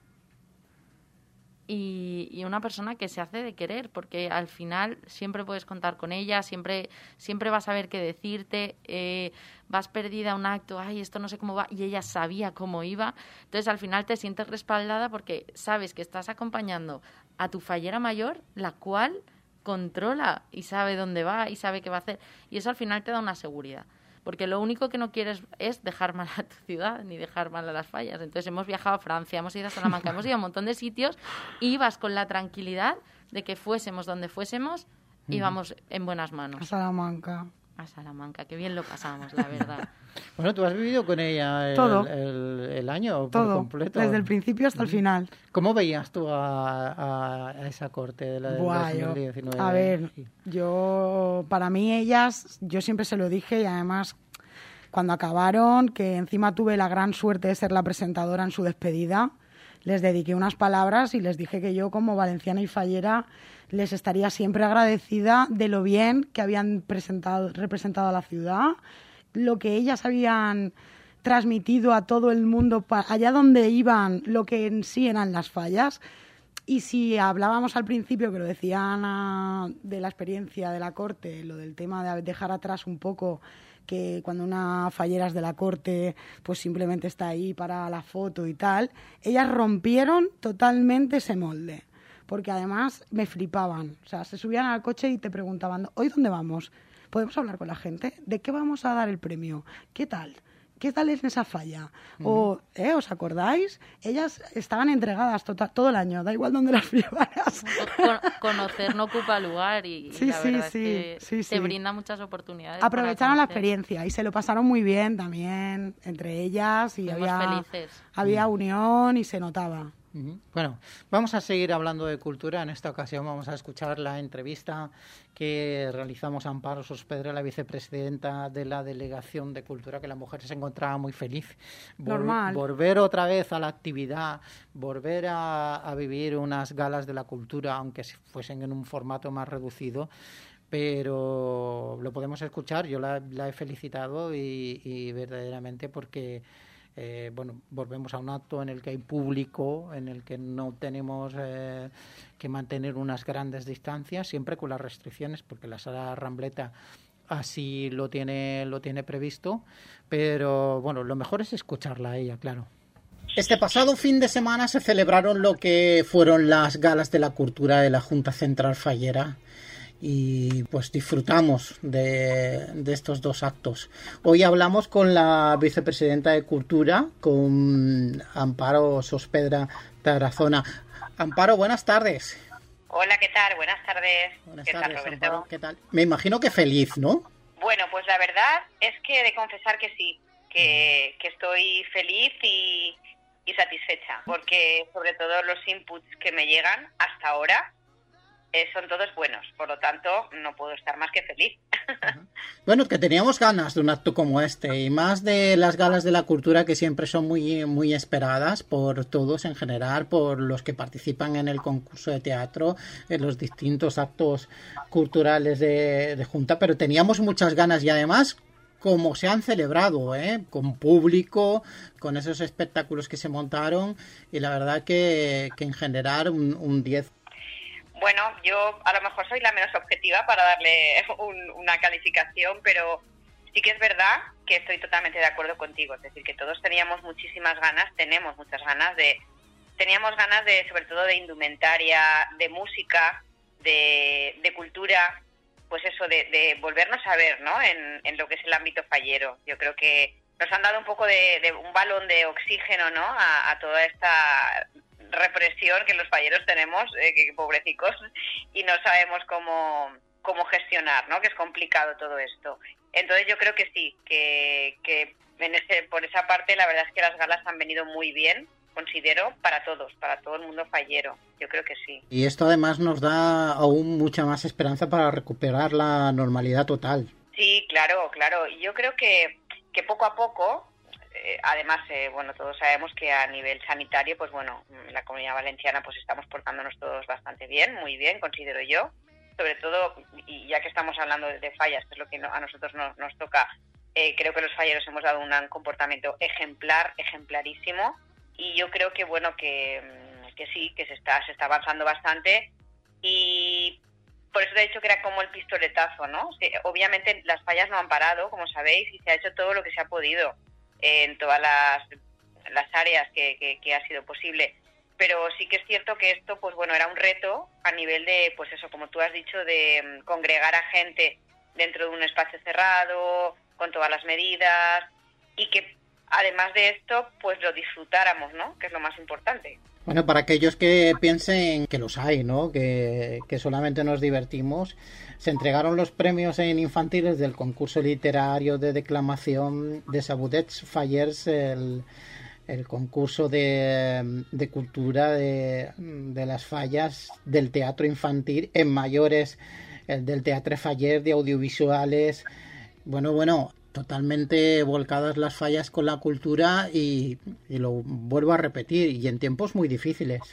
y una persona que se hace de querer, porque al final siempre puedes contar con ella, siempre va a saber qué decirte, vas perdida a un acto, ay, esto no sé cómo va, y ella sabía cómo iba. Entonces al final te sientes respaldada porque sabes que estás acompañando a tu fallera mayor, la cual controla y sabe dónde va y sabe qué va a hacer, y eso al final te da una seguridad. Porque lo único que no quieres es dejar mal a tu ciudad, ni dejar mal a las fallas. Entonces hemos viajado a Francia, hemos ido a Salamanca, hemos ido a un montón de sitios, y ibas con la tranquilidad de que fuésemos donde fuésemos, íbamos en buenas manos. A Salamanca. A Salamanca, qué bien lo pasamos, la verdad. Bueno, tú has vivido con ella el año por todo, completo. Desde el principio hasta el final. ¿Cómo veías tú a esa corte de la del 2019? A ver, para mí ellas, yo siempre se lo dije, y además cuando acabaron, que encima tuve la gran suerte de ser la presentadora en su despedida, les dediqué unas palabras y les dije que yo, como valenciana y fallera, les estaría siempre agradecida de lo bien que habían representado a la ciudad, lo que ellas habían transmitido a todo el mundo, allá donde iban, lo que en sí eran las fallas. Y si hablábamos al principio, que lo decían de la experiencia de la corte, lo del tema de dejar atrás un poco que cuando una fallera es de la corte, pues simplemente está ahí para la foto y tal, ellas rompieron totalmente ese molde. Porque además me flipaban. O sea, se subían al coche y te preguntaban, ¿hoy dónde vamos? ¿Podemos hablar con la gente? ¿De qué vamos a dar el premio? ¿Qué tal? ¿Qué tal es en esa falla? ¿Os acordáis? Ellas estaban entregadas todo el año, da igual dónde las llevaras. Conocer no ocupa lugar y la verdad es que te brinda muchas oportunidades. Aprovecharon la experiencia y se lo pasaron muy bien también entre ellas y había unión y se notaba. Bueno, vamos a seguir hablando de cultura. En esta ocasión vamos a escuchar la entrevista que realizamos a Amparo Sospedra, la vicepresidenta de la Delegación de Cultura, que la mujer se encontraba muy feliz. Normal. Volver otra vez a la actividad, volver a vivir unas galas de la cultura, aunque fuesen en un formato más reducido. Pero lo podemos escuchar. Yo la he felicitado y verdaderamente porque... volvemos a un acto en el que hay público, en el que no tenemos que mantener unas grandes distancias, siempre con las restricciones, porque la sala Rambleta así lo tiene previsto, pero bueno, lo mejor es escucharla a ella, claro. Este pasado fin de semana se celebraron lo que fueron las galas de la cultura de la Junta Central Fallera. Y pues disfrutamos de estos dos actos. Hoy hablamos con la vicepresidenta de Cultura, con Amparo Sospedra Tarazona. Amparo, buenas tardes. Hola, ¿qué tal? Buenas tardes. Buenas ¿Qué tardes, tal, Roberto? Amparo, ¿qué tal? Me imagino que feliz, ¿no? Bueno, pues la verdad es que he de confesar que sí, que estoy feliz y satisfecha, porque sobre todo los inputs que me llegan hasta ahora son todos buenos, por lo tanto no puedo estar más que feliz. Bueno, que teníamos ganas de un acto como este y más de las galas de la cultura que siempre son muy, muy esperadas por todos en general, por los que participan en el concurso de teatro, en los distintos actos culturales de Junta, pero teníamos muchas ganas y además como se han celebrado, con público, con esos espectáculos que se montaron y la verdad que en general un 10. Bueno, yo a lo mejor soy la menos objetiva para darle una calificación, pero sí que es verdad que estoy totalmente de acuerdo contigo. Es decir, que todos tenemos muchísimas ganas, teníamos ganas de, sobre todo de indumentaria, de música, de cultura, pues eso, de volvernos a ver, ¿no? En lo que es el ámbito fallero. Yo creo que nos han dado un poco de un balón de oxígeno, ¿no? A toda esta represión que los falleros tenemos, que pobrecicos, y no sabemos cómo gestionar, ¿no? Que es complicado todo esto. Entonces yo creo que sí, que por esa parte la verdad es que las galas han venido muy bien, considero, para todos, para todo el mundo fallero. Yo creo que sí. Y esto además nos da aún mucha más esperanza para recuperar la normalidad total. Sí, claro. Y yo creo que poco a poco, además, bueno, todos sabemos que a nivel sanitario, pues bueno, en la Comunidad Valenciana pues estamos portándonos todos bastante bien, muy bien, considero yo. Sobre todo, y ya que estamos hablando de fallas, que es lo que a nosotros nos toca, creo que los falleros hemos dado un comportamiento ejemplarísimo, y yo creo que bueno, que sí, que se está avanzando bastante, y por eso te he dicho que era como el pistoletazo, ¿no? Obviamente las fallas no han parado, como sabéis, y se ha hecho todo lo que se ha podido en todas las áreas que ha sido posible. Pero sí que es cierto que esto, pues bueno, era un reto a nivel de, pues eso, como tú has dicho, de congregar a gente dentro de un espacio cerrado, con todas las medidas, y que además de esto, pues lo disfrutáramos, ¿no? Que es lo más importante. Bueno, para aquellos que piensen que los hay, ¿no? Que solamente nos divertimos, se entregaron los premios en infantiles del concurso literario de declamación de Sabudets Fallers, el concurso de cultura de las fallas del teatro infantil, en mayores el del Teatre Faller, de audiovisuales. Bueno, totalmente volcadas las fallas con la cultura y lo vuelvo a repetir, y en tiempos muy difíciles.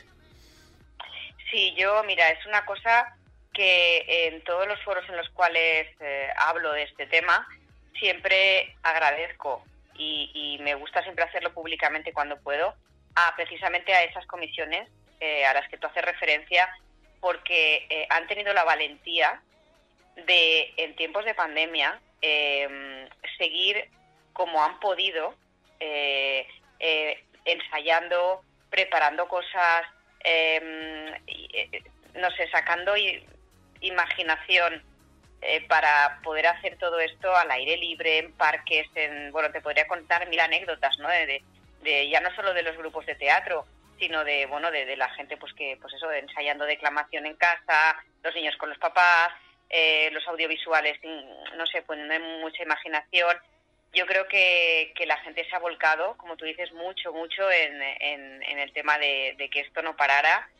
Sí, mira, es una cosa que en todos los foros en los cuales hablo de este tema siempre agradezco y me gusta siempre hacerlo públicamente cuando puedo, precisamente a esas comisiones a las que tú haces referencia, porque han tenido la valentía de, en tiempos de pandemia, seguir como han podido, ensayando, preparando cosas, no sé, sacando imaginación para poder hacer todo esto al aire libre, en parques, bueno, te podría contar 1000 anécdotas, ¿no? De ya no solo de los grupos de teatro, sino de la gente pues que pues eso, ensayando declamación en casa, los niños con los papás, los audiovisuales, no sé, pues no hay mucha imaginación. Yo creo que la gente se ha volcado, como tú dices, mucho en el tema de que esto no parara,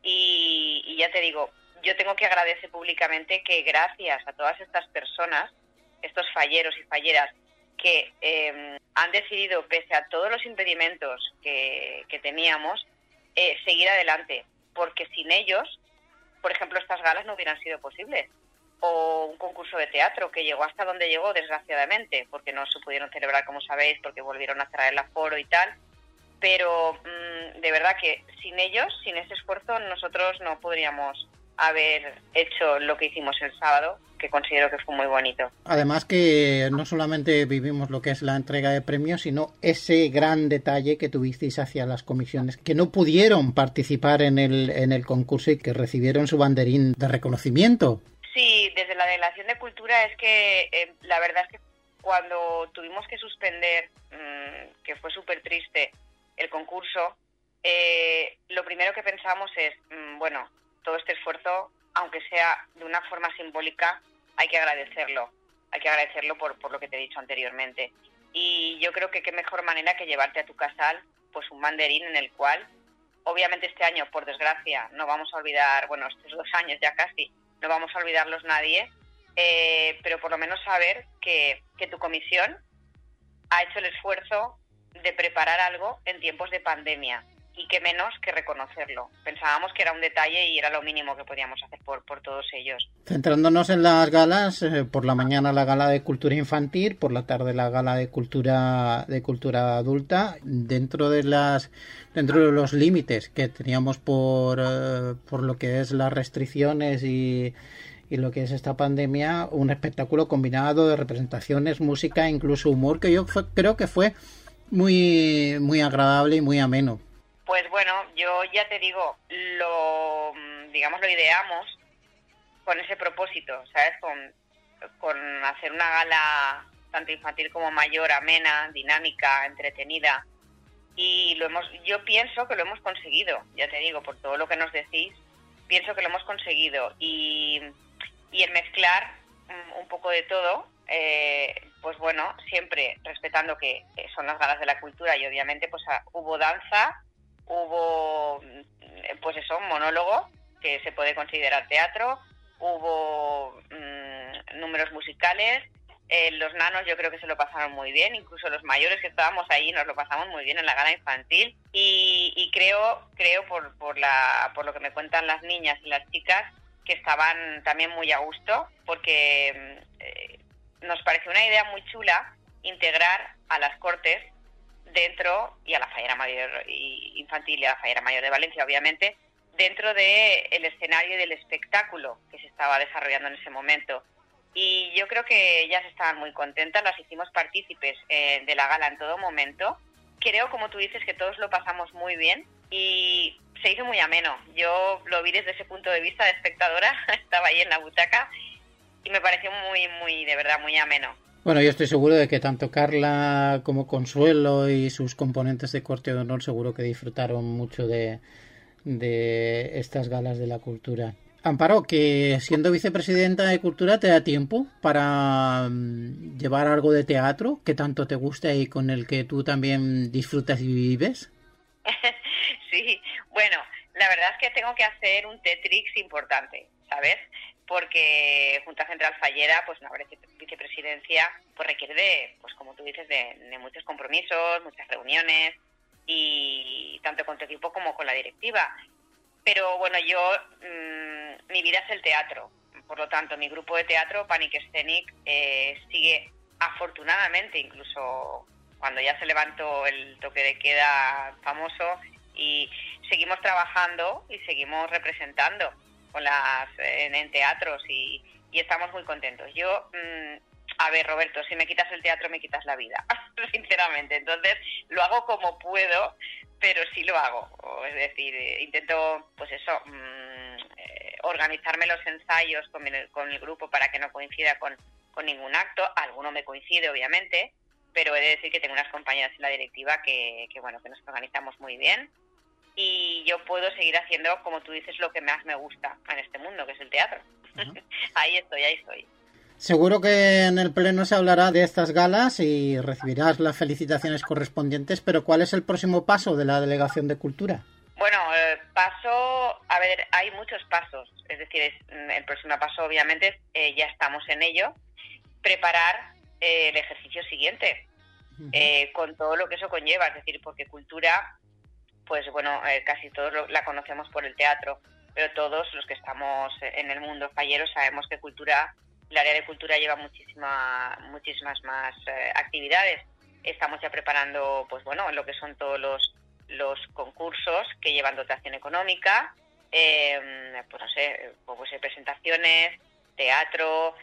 y ya te digo, yo tengo que agradecer públicamente que gracias a todas estas personas, estos falleros y falleras, que han decidido, pese a todos los impedimentos que teníamos, seguir adelante, porque sin ellos, por ejemplo, estas galas no hubieran sido posibles, o un concurso de teatro que llegó hasta donde llegó, desgraciadamente, porque no se pudieron celebrar, como sabéis, porque volvieron a cerrar el aforo y tal, pero de verdad que sin ellos, sin ese esfuerzo, nosotros no podríamos haber hecho lo que hicimos el sábado, que considero que fue muy bonito. Además que no solamente vivimos lo que es la entrega de premios, sino ese gran detalle que tuvisteis hacia las comisiones que no pudieron participar en el concurso y que recibieron su banderín de reconocimiento. Sí, desde la Delegación de Cultura es que la verdad es que cuando tuvimos que suspender, que fue súper triste, el concurso, lo primero que pensamos es, bueno, todo este esfuerzo, aunque sea de una forma simbólica, hay que agradecerlo por lo que te he dicho anteriormente. Y yo creo que qué mejor manera que llevarte a tu casal pues un banderín en el cual, obviamente este año, por desgracia, no vamos a olvidar, bueno, estos 2 años ya casi, no vamos a olvidarlos nadie, pero por lo menos saber que tu comisión ha hecho el esfuerzo de preparar algo en tiempos de pandemia, y qué menos que reconocerlo. Pensábamos que era un detalle y era lo mínimo que podíamos hacer por todos ellos. Centrándonos en las galas, por la mañana la gala de cultura infantil, por la tarde la gala de cultura adulta, dentro de los límites que teníamos por lo que es las restricciones y lo que es esta pandemia, un espectáculo combinado de representaciones, música, incluso humor, que yo creo que fue muy, muy agradable y muy ameno. Pues bueno, yo ya te digo, lo ideamos con ese propósito, ¿sabes? Con hacer una gala tanto infantil como mayor, amena, dinámica, entretenida. Y yo pienso que lo hemos conseguido, ya te digo, por todo lo que nos decís, pienso que lo hemos conseguido. Y el mezclar un poco de todo, pues bueno, siempre respetando que son las galas de la cultura, y obviamente pues hubo danza, hubo pues eso, un monólogo que se puede considerar teatro, hubo números musicales, los nanos yo creo que se lo pasaron muy bien, incluso los mayores que estábamos ahí nos lo pasamos muy bien en la gala infantil, y creo por lo que me cuentan las niñas y las chicas, que estaban también muy a gusto, porque nos pareció una idea muy chula integrar a las Cortes dentro, y a la Fallera Mayor Infantil y a la Fallera Mayor de Valencia, obviamente, dentro del escenario y del espectáculo que se estaba desarrollando en ese momento. Y yo creo que ellas estaban muy contentas, las hicimos partícipes de la gala en todo momento. Creo, como tú dices, que todos lo pasamos muy bien y se hizo muy ameno. Yo lo vi desde ese punto de vista de espectadora, estaba ahí en la butaca y me pareció muy, muy, de verdad, muy ameno. Bueno, yo estoy seguro de que tanto Carla como Consuelo y sus componentes de Corte de Honor seguro que disfrutaron mucho de estas galas de la cultura. Amparo, que siendo vicepresidenta de Cultura te da tiempo para llevar algo de teatro que tanto te gusta y con el que tú también disfrutas y vives. Sí, bueno, la verdad es que tengo que hacer un Tetrix importante, ¿sabes? Porque Junta Central Fallera, pues una vicepresidencia, pues requiere de, pues como tú dices, de muchos compromisos, muchas reuniones, y tanto con tu equipo como con la directiva. Pero bueno, mi vida es el teatro, por lo tanto mi grupo de teatro, Panic Scenic, sigue afortunadamente, incluso cuando ya se levantó el toque de queda famoso, y seguimos trabajando y seguimos representando en teatros, y estamos muy contentos. Yo a ver, Roberto, si me quitas el teatro me quitas la vida, sinceramente. Entonces lo hago como puedo, pero sí lo hago. Es decir, intento, pues eso, organizarme los ensayos con el grupo para que no coincida con ningún acto. Alguno me coincide, obviamente, pero he de decir que tengo unas compañeras en la directiva que nos organizamos muy bien. Y yo puedo seguir haciendo, como tú dices, lo que más me gusta en este mundo, que es el teatro. Uh-huh. Ahí estoy. Seguro que en el pleno se hablará de estas galas y recibirás las felicitaciones correspondientes, pero ¿cuál es el próximo paso de la Delegación de Cultura? Bueno, hay muchos pasos. Es decir, el próximo paso, obviamente, ya estamos en ello, preparar el ejercicio siguiente, con todo lo que eso conlleva. Es decir, porque cultura, pues bueno, casi todos la conocemos por el teatro, pero todos los que estamos en el mundo fallero sabemos que el área de cultura lleva muchísimas más actividades. Estamos ya preparando, pues bueno, lo que son todos los concursos que llevan dotación económica, presentaciones, teatro,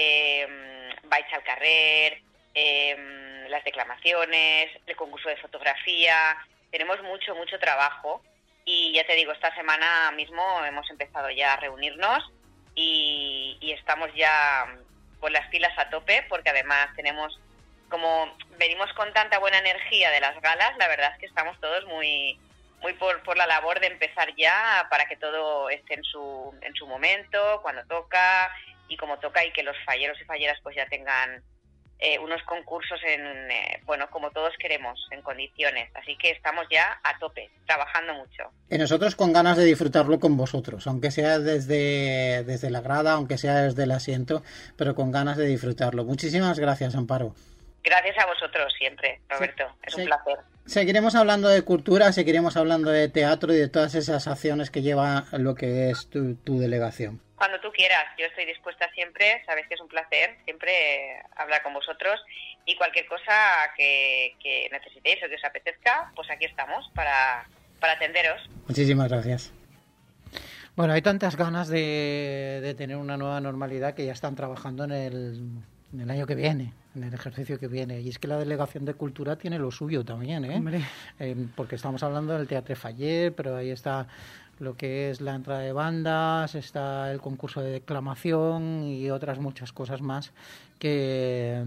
baix al carrer, las declamaciones, el concurso de fotografía. Tenemos mucho trabajo y ya te digo, esta semana mismo hemos empezado ya a reunirnos y estamos ya con las pilas a tope, porque además como venimos con tanta buena energía de las galas, la verdad es que estamos todos muy por la labor de empezar ya para que todo esté en su momento, cuando toca y como toca, y que los falleros y falleras pues ya tengan unos concursos como todos queremos, en condiciones. Así que estamos ya a tope, trabajando mucho. Y nosotros con ganas de disfrutarlo con vosotros, aunque sea desde la grada, aunque sea desde el asiento, pero con ganas de disfrutarlo. Muchísimas gracias, Amparo. Gracias a vosotros siempre, Roberto. Es un placer. Seguiremos hablando de cultura, seguiremos hablando de teatro y de todas esas acciones que lleva lo que es tu delegación. Cuando tú quieras, yo estoy dispuesta siempre, sabes que es un placer siempre hablar con vosotros, y cualquier cosa que necesitéis o que os apetezca, pues aquí estamos para atenderos. Muchísimas gracias. Bueno, hay tantas ganas de tener una nueva normalidad que ya están trabajando en el año que viene, en el ejercicio que viene. Y es que la Delegación de Cultura tiene lo suyo también, porque estamos hablando del Teatre Faller, pero ahí está lo que es la entrada de bandas, está el concurso de declamación y otras muchas cosas más que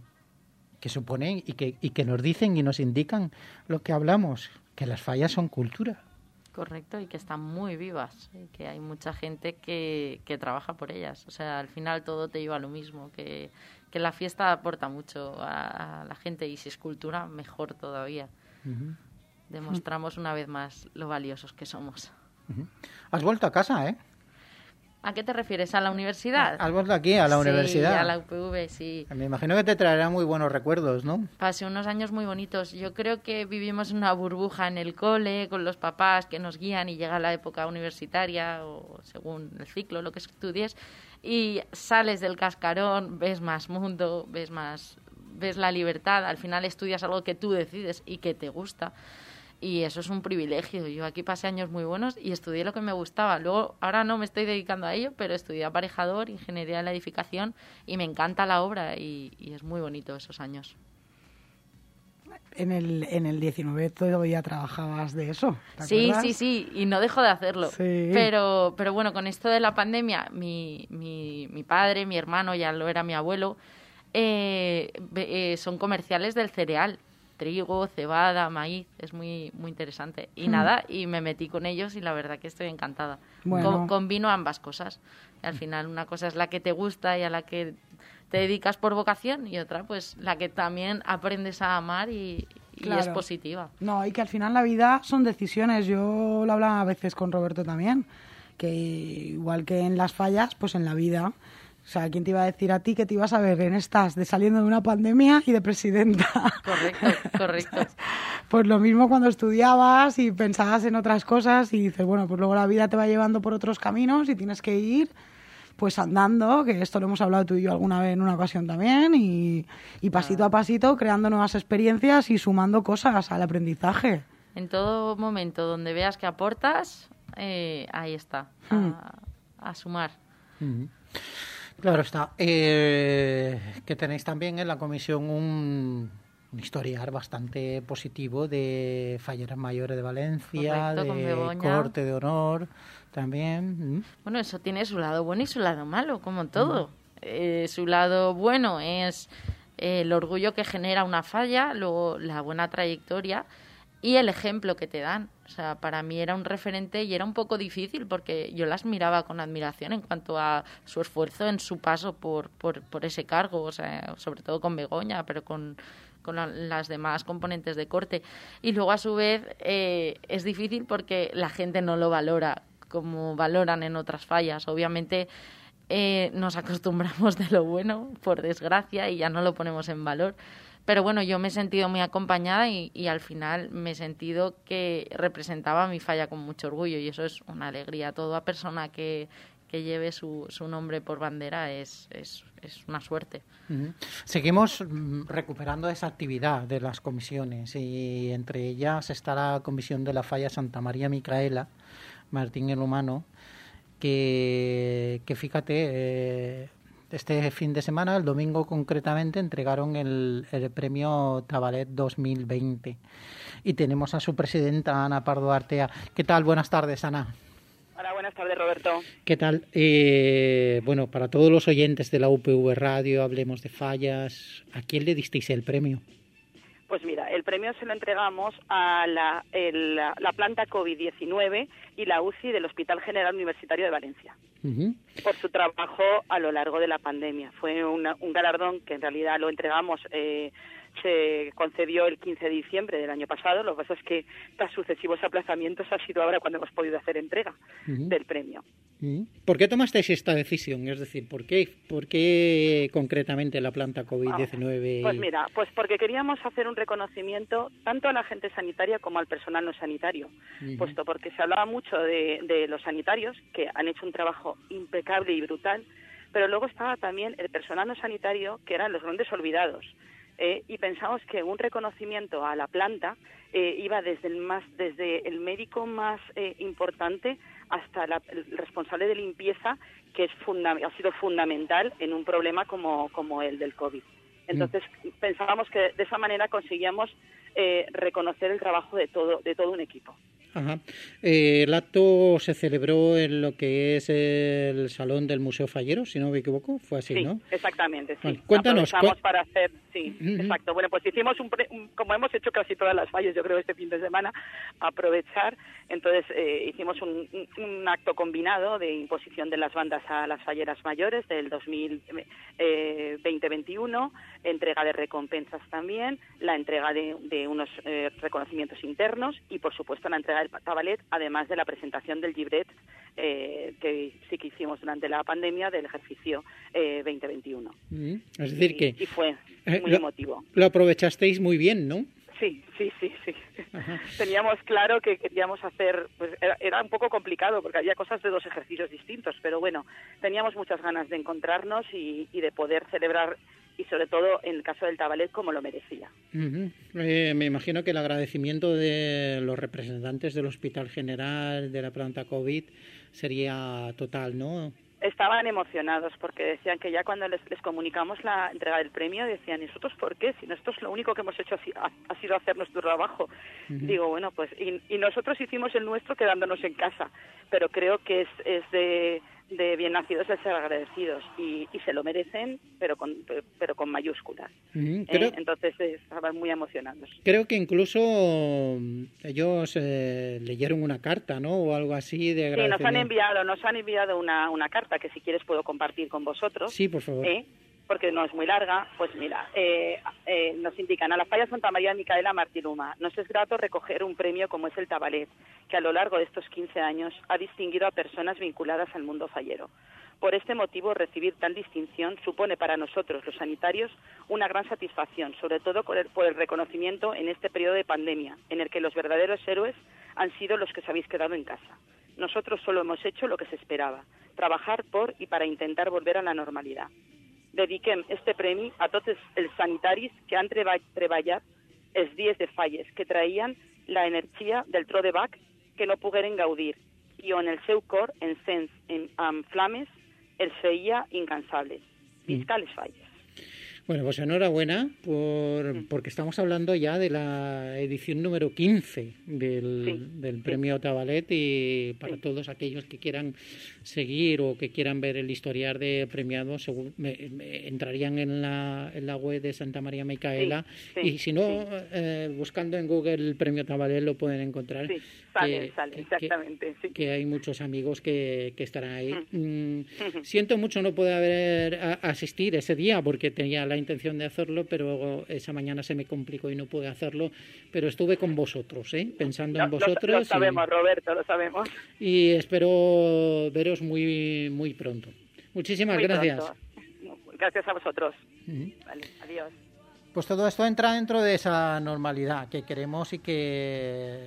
suponen y que nos dicen y nos indican lo que hablamos, que las fallas son cultura. Correcto, y que están muy vivas, y que hay mucha gente que trabaja por ellas. O sea, al final todo te lleva a lo mismo, que la fiesta aporta mucho a la gente, y si es cultura, mejor todavía. Uh-huh. Demostramos una vez más lo valiosos que somos. Uh-huh. Has vuelto a casa, ¿eh? ¿A qué te refieres? ¿A la universidad? Has vuelto aquí, a la universidad. Sí, a la UPV, sí. Me imagino que te traerá muy buenos recuerdos, ¿no? Pasé unos años muy bonitos. Yo creo que vivimos en una burbuja en el cole, con los papás que nos guían, y llega la época universitaria, o según el ciclo, lo que estudies, y sales del cascarón, ves más mundo, ves la libertad. Al final estudias algo que tú decides y que te gusta. Y eso es un privilegio. Yo aquí pasé años muy buenos y estudié lo que me gustaba. Luego, ahora no me estoy dedicando a ello, pero estudié aparejador, ingeniería de la edificación, y me encanta la obra, y es muy bonito esos años. En el 19 todavía trabajabas de eso, ¿te acuerdas? Sí, y no dejo de hacerlo. Sí. Pero bueno, con esto de la pandemia, mi padre, mi hermano, ya lo era mi abuelo, son comerciales del cereal. Trigo, cebada, maíz, es muy muy interesante. Y y me metí con ellos, y la verdad que estoy encantada. Bueno. Combino ambas cosas. Al final una cosa es la que te gusta y a la que te dedicas por vocación, y otra pues la que también aprendes a amar y claro. Es positiva. No, y que al final la vida son decisiones. Yo lo hablaba a veces con Roberto también, que igual que en las fallas, pues en la vida... O sea, ¿quién te iba a decir a ti que te ibas a ver en estas de saliendo de una pandemia y de presidenta? Correcto. Pues lo mismo cuando estudiabas y pensabas en otras cosas, y dices, bueno, pues luego la vida te va llevando por otros caminos y tienes que ir pues andando, que esto lo hemos hablado tú y yo alguna vez en una ocasión también, y pasito a pasito creando nuevas experiencias y sumando cosas al aprendizaje. En todo momento donde veas que aportas, ahí está, a sumar. Uh-huh. Claro está. Que tenéis también en la comisión un historial bastante positivo de Falleras Mayores de Valencia, correcto, de Corte de Honor también. Bueno, eso tiene su lado bueno y su lado malo, como todo. Su lado bueno es el orgullo que genera una falla, luego la buena trayectoria y el ejemplo que te dan. O sea, para mí era un referente y era un poco difícil porque yo las miraba con admiración en cuanto a su esfuerzo en su paso por ese cargo, o sea, sobre todo con Begoña, pero con las demás componentes de corte. Y luego, a su vez, es difícil porque la gente no lo valora como valoran en otras fallas. Obviamente nos acostumbramos de lo bueno, por desgracia, y ya no lo ponemos en valor. Pero bueno, yo me he sentido muy acompañada y al final me he sentido que representaba mi falla con mucho orgullo, y eso es una alegría. Toda persona que lleve su nombre por bandera es una suerte. Seguimos recuperando esa actividad de las comisiones, y entre ellas está la comisión de la falla Santa María Micaela, Martín el Humano, que fíjate, este fin de semana, el domingo concretamente, entregaron el premio Tabalet 2020. Y tenemos a su presidenta, Ana Pardo Artea. ¿Qué tal? Buenas tardes, Ana. Hola, buenas tardes, Roberto. ¿Qué tal? Bueno, para todos los oyentes de la UPV Radio, Hablemos de Fallas, ¿a quién le disteis el premio? Pues mira, el premio se lo entregamos a la planta COVID-19 y la UCI del Hospital General Universitario de Valencia, por su trabajo a lo largo de la pandemia. Fue un galardón que en realidad lo entregamos, se concedió el 15 de diciembre del año pasado. Lo que pasa es que tras sucesivos aplazamientos ha sido ahora cuando hemos podido hacer entrega del premio. ¿Por qué tomasteis esta decisión? Es decir, ¿por qué concretamente la planta COVID-19? Pues mira, pues porque queríamos hacer un reconocimiento tanto a la gente sanitaria como al personal no sanitario, puesto porque se hablaba mucho de los sanitarios, que han hecho un trabajo impecable y brutal, pero luego estaba también el personal no sanitario, que eran los grandes olvidados. Y pensamos que un reconocimiento a la planta iba desde el médico más importante hasta el responsable de limpieza, que ha sido fundamental en un problema como el del COVID. Entonces pensábamos que de esa manera conseguíamos reconocer el trabajo de todo un equipo. Ajá. El acto se celebró en lo que es el Salón del Museo Fallero, si no me equivoco, fue así, sí, ¿no? Exactamente, sí. Bueno, cuéntanos. Para hacer, sí, exacto. Bueno, pues hicimos como hemos hecho casi todas las fallas, yo creo, este fin de semana, aprovechar. Entonces hicimos un acto combinado de imposición de las bandas a las falleras mayores del 2020-21, entrega de recompensas también, la entrega de unos reconocimientos internos y, por supuesto, la entrega del Tabalet, además de la presentación del llibret que sí que hicimos durante la pandemia del ejercicio 2021. Es decir, y fue muy emotivo. Lo aprovechasteis muy bien, ¿no? Sí. Teníamos claro que queríamos hacer, pues era un poco complicado porque había cosas de dos ejercicios distintos, pero bueno, teníamos muchas ganas de encontrarnos y de poder celebrar, y sobre todo en el caso del Tabalet, como lo merecía. Me imagino que el agradecimiento de los representantes del Hospital General, de la planta COVID, sería total, ¿no? Estaban emocionados porque decían que ya cuando les comunicamos la entrega del premio, decían, ¿y nosotros por qué? Si nosotros lo único que hemos hecho ha sido hacer nuestro trabajo. Digo, bueno, pues y nosotros hicimos el nuestro quedándonos en casa, pero creo que es de bien nacidos el ser agradecidos y se lo merecen, pero con mayúsculas. Entonces estaban muy emocionados. Creo que incluso ellos leyeron una carta, ¿no? O algo así de agradecimiento. Sí, nos han enviado una carta que si quieres puedo compartir con vosotros. Sí, por favor. Porque no es muy larga. Pues mira, nos indican: a la falla Santa María Micaela Martiluma, nos es grato recoger un premio como es el Tabalet, que a lo largo de estos 15 años ha distinguido a personas vinculadas al mundo fallero. Por este motivo, recibir tal distinción supone para nosotros, los sanitarios, una gran satisfacción, sobre todo por el reconocimiento en este periodo de pandemia, en el que los verdaderos héroes han sido los que os habéis quedado en casa. Nosotros solo hemos hecho lo que se esperaba, trabajar por y para intentar volver a la normalidad. Dediquem este premi a tots els sanitaris que han treballat els dies de falles, que traïen la energia del tro de Bach que no pogueren gaudir i on el seu cor encens amb flames el Sevilla incansable. Visca les Falles. Bueno, pues enhorabuena porque estamos hablando ya de la edición número 15 del premio Tabalet, y para todos aquellos que quieran seguir o que quieran ver el historial de premiados, entrarían en la web de Santa María Micaela, y si no, buscando en Google el premio Tabalet lo pueden encontrar. Sí, sale, exactamente. Que hay muchos amigos que estarán ahí. Siento mucho no poder asistir ese día porque tenía la intención de hacerlo, pero esa mañana se me complicó y no pude hacerlo, pero estuve con vosotros, pensando en vosotros. Lo sabemos, Roberto, lo sabemos. Y espero veros muy, muy pronto. Muchísimas gracias. Pronto. Gracias a vosotros. Vale, adiós. Pues todo esto entra dentro de esa normalidad que queremos y que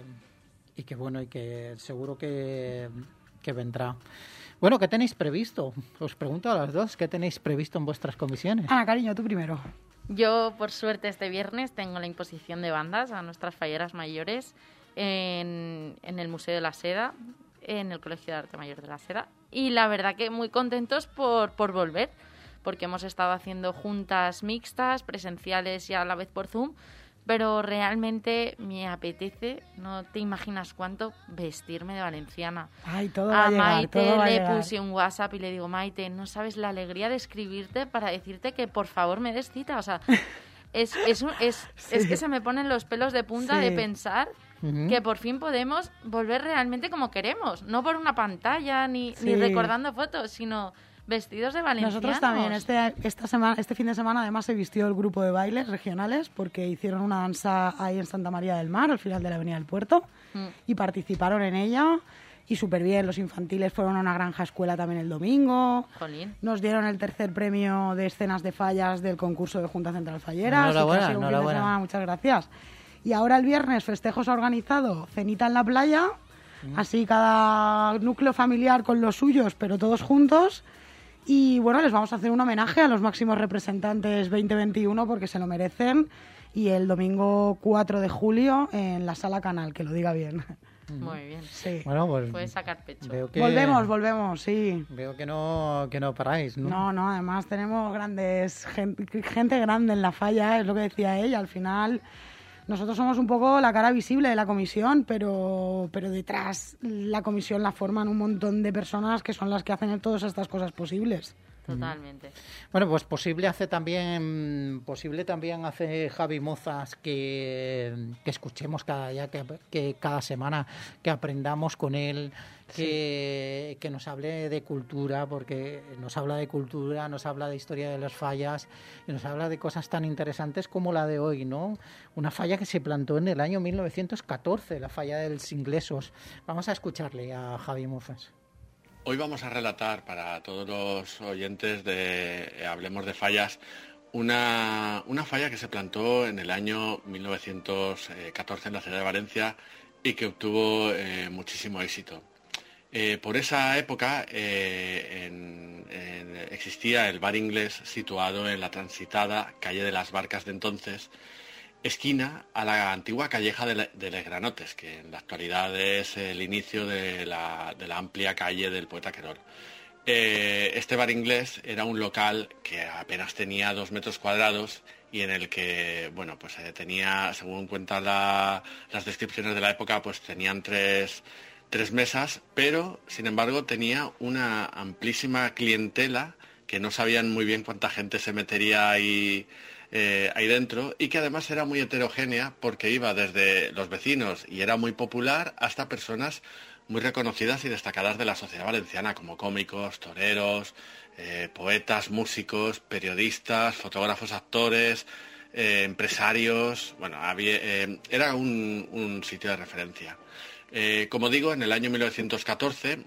seguro que vendrá. Bueno, ¿qué tenéis previsto? Os pregunto a las dos, ¿qué tenéis previsto en vuestras comisiones? Ana, cariño, tú primero. Yo, por suerte, este viernes tengo la imposición de bandas a nuestras falleras mayores en el Museo de la Seda, en el Colegio de Arte Mayor de la Seda. Y la verdad que muy contentos por volver, porque hemos estado haciendo juntas mixtas, presenciales y a la vez por Zoom, pero realmente me apetece, no te imaginas cuánto, vestirme de valenciana. Ay, todo va a llegar, Maite todo va a le llegar. puse un WhatsApp y le digo, Maite, no sabes la alegría de escribirte para decirte que por favor me des cita. O sea, es que se me ponen los pelos de punta de pensar que por fin podemos volver realmente como queremos, no por una pantalla ni recordando fotos, sino vestidos de valencianos. Nosotros también, este fin de semana además se vistió el grupo de bailes regionales porque hicieron una danza ahí en Santa María del Mar, al final de la Avenida del Puerto, y participaron en ella, y súper bien. Los infantiles fueron a una granja escuela también el domingo. Jolín. Nos dieron el tercer premio de escenas de fallas del concurso de Junta Central Fallera. Enhorabuena, enhorabuena. Muchas gracias. Y ahora el viernes festejos organizado, cenita en la playa, así cada núcleo familiar con los suyos, pero todos juntos. Y bueno, les vamos a hacer un homenaje a los máximos representantes 2021 porque se lo merecen. Y el domingo 4 de julio en la Sala Canal, que lo diga bien. Muy bien. Sí. Bueno, pues puedes sacar pecho. Volvemos, sí. Veo que no paráis, ¿no? No, además tenemos gente grande en la falla, es lo que decía ella. Al final nosotros somos un poco la cara visible de la comisión, pero detrás la comisión la forman un montón de personas que son las que hacen todas estas cosas posibles. Totalmente. Bueno, pues posible también hace Javi Mozas que escuchemos que cada semana, que aprendamos con él, que nos hable de cultura, porque nos habla de cultura, nos habla de historia de las fallas y nos habla de cosas tan interesantes como la de hoy, ¿no? Una falla que se plantó en el año 1914, la falla de los inglesos. Vamos a escucharle a Javi Mozas. Hoy vamos a relatar para todos los oyentes de Hablemos de Fallas una falla que se plantó en el año 1914 en la ciudad de Valencia y que obtuvo muchísimo éxito. Por esa época existía el bar inglés situado en la transitada calle de las Barcas de entonces, esquina a la antigua calleja de Les Granotes, que en la actualidad es el inicio de la amplia calle del Poeta Querol. Este bar inglés era un local que apenas tenía 2 metros cuadrados y en el que, bueno, pues tenía, según cuentan las descripciones de la época, pues tenían tres mesas, pero sin embargo tenía una amplísima clientela que no sabían muy bien cuánta gente se metería ahí dentro, y que además era muy heterogénea porque iba desde los vecinos y era muy popular hasta personas muy reconocidas y destacadas de la sociedad valenciana, como cómicos, toreros, poetas, músicos, periodistas, fotógrafos, actores, empresarios. Bueno, era un sitio de referencia. Como digo, en el año 1914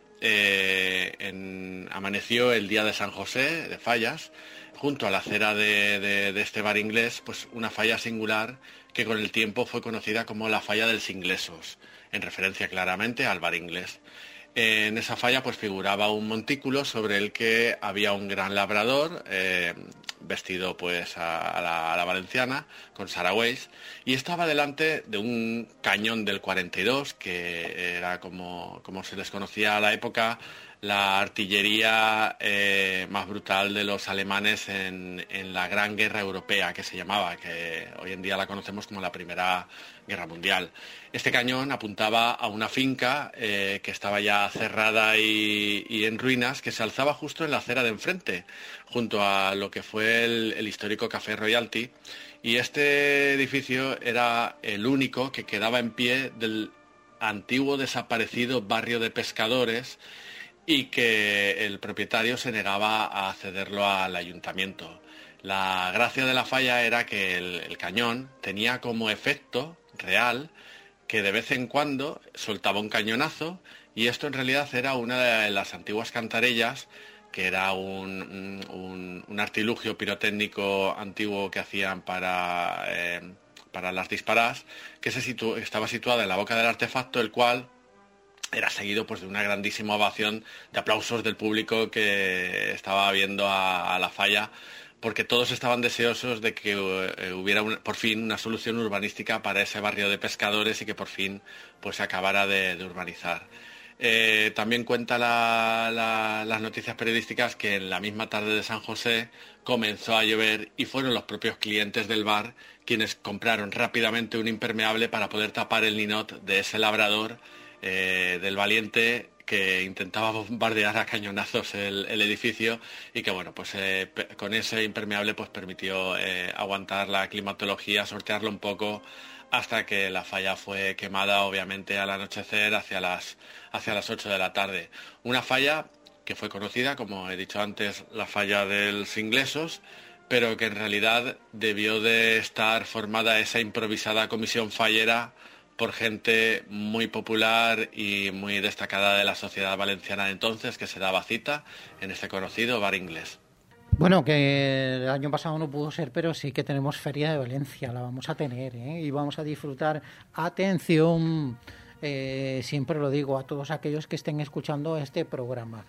amaneció el día de San José de Fallas, junto a la acera de este bar inglés, pues una falla singular que con el tiempo fue conocida como la falla de los inglesos, en referencia claramente al bar inglés. En esa falla pues figuraba un montículo sobre el que había un gran labrador vestido pues a la valenciana con saragüeys, y estaba delante de un cañón del 42 que era como se les conocía a la época, la artillería más brutal de los alemanes en la Gran Guerra Europea, que se llamaba, que hoy en día la conocemos como la Primera Guerra Mundial. Este cañón apuntaba a una finca que estaba ya cerrada y en ruinas, que se alzaba justo en la acera de enfrente, junto a lo que fue el histórico Café Royalty, y este edificio era el único que quedaba en pie del antiguo desaparecido barrio de pescadores, y que el propietario se negaba a cederlo al ayuntamiento. La gracia de la falla era que el cañón tenía como efecto real que de vez en cuando soltaba un cañonazo, y esto en realidad era una de las antiguas cantarellas, que era un artilugio pirotécnico antiguo que hacían para las disparadas, que estaba situada en la boca del artefacto, el cual era seguido pues de una grandísima ovación de aplausos del público que estaba viendo a la falla, porque todos estaban deseosos de que hubiera por fin una solución urbanística para ese barrio de pescadores y que por fin pues se acabara de urbanizar. También cuenta las noticias periodísticas que en la misma tarde de San José comenzó a llover y fueron los propios clientes del bar quienes compraron rápidamente un impermeable para poder tapar el ninot de ese labrador del valiente que intentaba bombardear a cañonazos el edificio, y que bueno, pues con ese impermeable pues permitió aguantar la climatología, sortearlo un poco, hasta que la falla fue quemada, obviamente al anochecer, hacia las 8 de la tarde. Una falla que fue conocida, como he dicho antes, la falla de los ingleses, pero que en realidad debió de estar formada esa improvisada comisión fallera por gente muy popular y muy destacada de la sociedad valenciana de entonces, que se daba cita en este conocido bar inglés. Bueno, que el año pasado no pudo ser, pero sí que tenemos Feria de Valencia, la vamos a tener, y vamos a disfrutar. Atención, siempre lo digo a todos aquellos que estén escuchando este programa.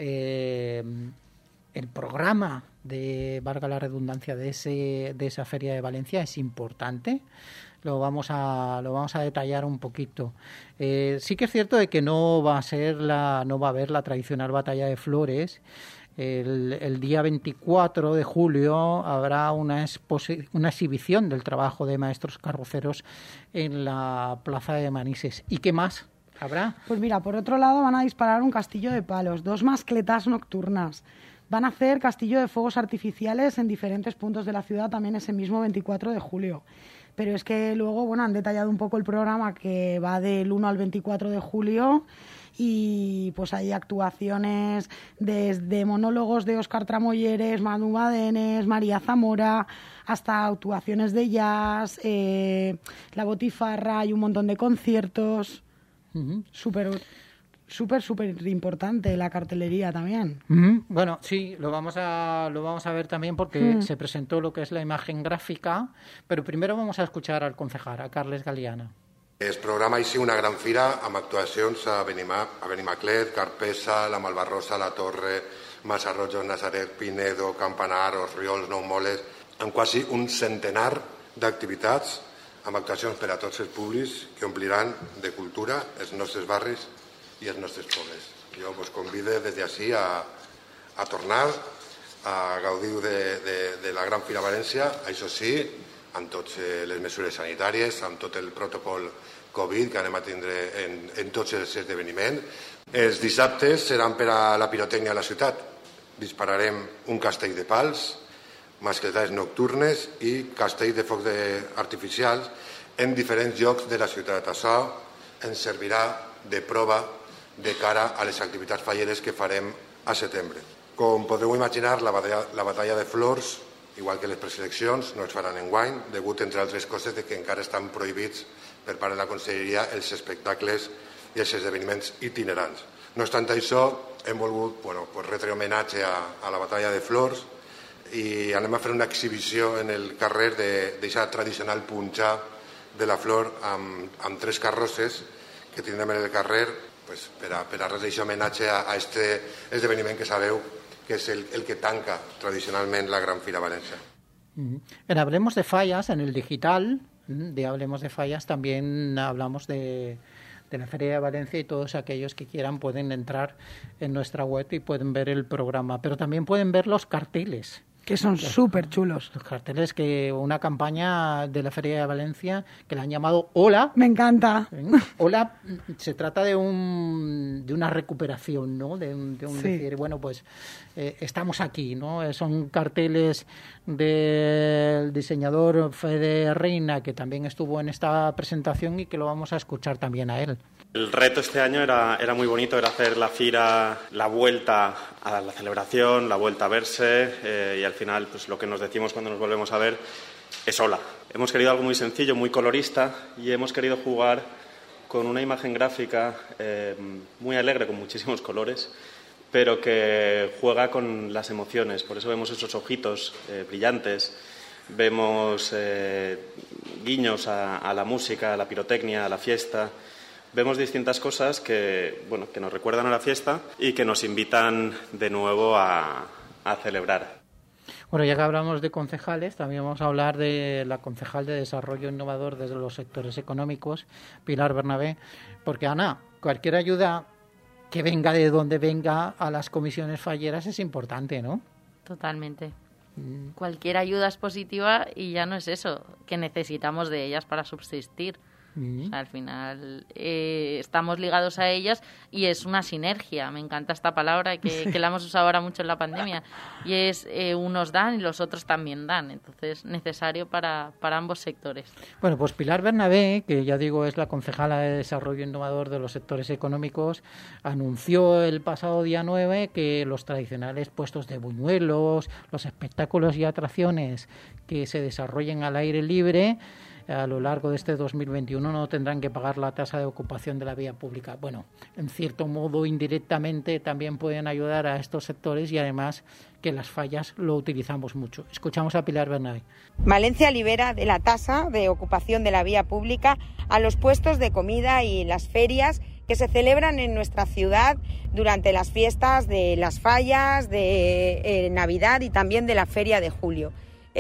El programa valga la redundancia, de esa Feria de Valencia es importante. Lo vamos a detallar un poquito. Sí que es cierto de que no va a haber la tradicional batalla de flores. El día 24 de julio habrá una exhibición del trabajo de maestros carroceros en la plaza de Manises. ¿Y qué más habrá? Pues mira, por otro lado van a disparar un castillo de palos, 2 mascletas nocturnas. Van a hacer castillo de fuegos artificiales en diferentes puntos de la ciudad también ese mismo 24 de julio. Pero es que luego, bueno, han detallado un poco el programa, que va del 1 al 24 de julio, y pues hay actuaciones desde monólogos de Óscar Tramoyeres, Manu Badenes, María Zamora, hasta actuaciones de jazz, La Botifarra, hay un montón de conciertos. Súper importante la cartelería también. Bueno, sí, lo vamos a ver también, porque se presentó lo que es la imagen gráfica, però primero vamos a escuchar al concejal, a Carles Galiana. Es programa així una gran fira amb actuacions a Benimaclet, Carpesa, la Malvarrosa, la Torre, Massarrojos, Nazaret, Pinedo, Campanar, Osriols, Nou Moles, amb quasi un centenar d'activitats amb actuacions per a tots els públics que ompliran de cultura els nostres barris i els nostres pobles. Jo vos convido des d'ací a tornar a gaudir de la Gran Fira València, això sí, amb totes les mesures sanitàries, amb tot el protocol Covid que anem a tindre en tots els esdeveniments. Els dissabtes seran per a la pirotècnia a la ciutat. Dispararem un castell de pals, mascletades nocturnes i castell de focs artificials en diferents llocs de la ciutat. Això ens servirà de prova de cara a les activitats falleres que farem a setembre. Com podeu imaginar, la batalla de flors, igual que les preseleccions, no es faran enguany, degut, entre altres coses, de que encara estan prohibits per part de la Conselleria els espectacles i els esdeveniments itinerants. No obstant això, hem volgut retre homenatge a la batalla de flors i anem a fer una exhibició en el carrer d'aquesta tradicional punxa de la flor amb 3 carrosses que tindrem en el carrer per a retre homenatge a aquest esdeveniment que sabeu que es el que tanca tradicionalmente la Gran Fira Valencia. En Hablemos de Fallas, en el digital de Hablemos de Fallas, también hablamos de de la Feria de Valencia, y todos aquellos que quieran pueden entrar en nuestra web y pueden ver el programa, pero también pueden ver los carteles. Que son súper chulos. Los carteles, que una campaña de la Feria de Valencia que la han llamado Hola. Me encanta. Hola, se trata de una recuperación, ¿no? De un Sí. decir, bueno, pues estamos aquí, ¿no? Son carteles del diseñador Fede Reina, que también estuvo en esta presentación y que lo vamos a escuchar también a él. El reto este año era muy bonito, era hacer la fira, la vuelta a la celebración, la vuelta a verse, y al final pues lo que nos decimos cuando nos volvemos a ver es hola. Hemos querido algo muy sencillo, muy colorista, y hemos querido jugar con una imagen gráfica muy alegre, con muchísimos colores, pero que juega con las emociones. Por eso vemos esos ojitos brillantes, vemos guiños a la música, a la pirotecnia, a la fiesta. Vemos distintas cosas que nos recuerdan a la fiesta y que nos invitan de nuevo a celebrar. Bueno, ya que hablamos de concejales, también vamos a hablar de la concejal de Desarrollo Innovador desde los sectores económicos, Pilar Bernabé, porque, Ana, cualquier ayuda que venga de donde venga a las comisiones falleras es importante, ¿no? Totalmente. Cualquier ayuda es positiva, y ya no es eso, que necesitamos de ellas para subsistir. O sea, al final estamos ligados a ellas y es una sinergia. Me encanta esta palabra que la hemos usado ahora mucho en la pandemia, y es unos dan y los otros también dan. Entonces, necesario para ambos sectores. Bueno, pues Pilar Bernabé, que ya digo es la concejala de Desarrollo Innovador de los sectores económicos, anunció el pasado día 9 que los tradicionales puestos de buñuelos, los espectáculos y atracciones que se desarrollen al aire libre a lo largo de este 2021 no tendrán que pagar la tasa de ocupación de la vía pública. Bueno, en cierto modo, indirectamente, también pueden ayudar a estos sectores, y además que las fallas lo utilizamos mucho. Escuchamos a Pilar Bernabé. Valencia libera de la tasa de ocupación de la vía pública a los puestos de comida y las ferias que se celebran en nuestra ciudad durante las fiestas de las fallas, de Navidad y también de la Feria de Julio.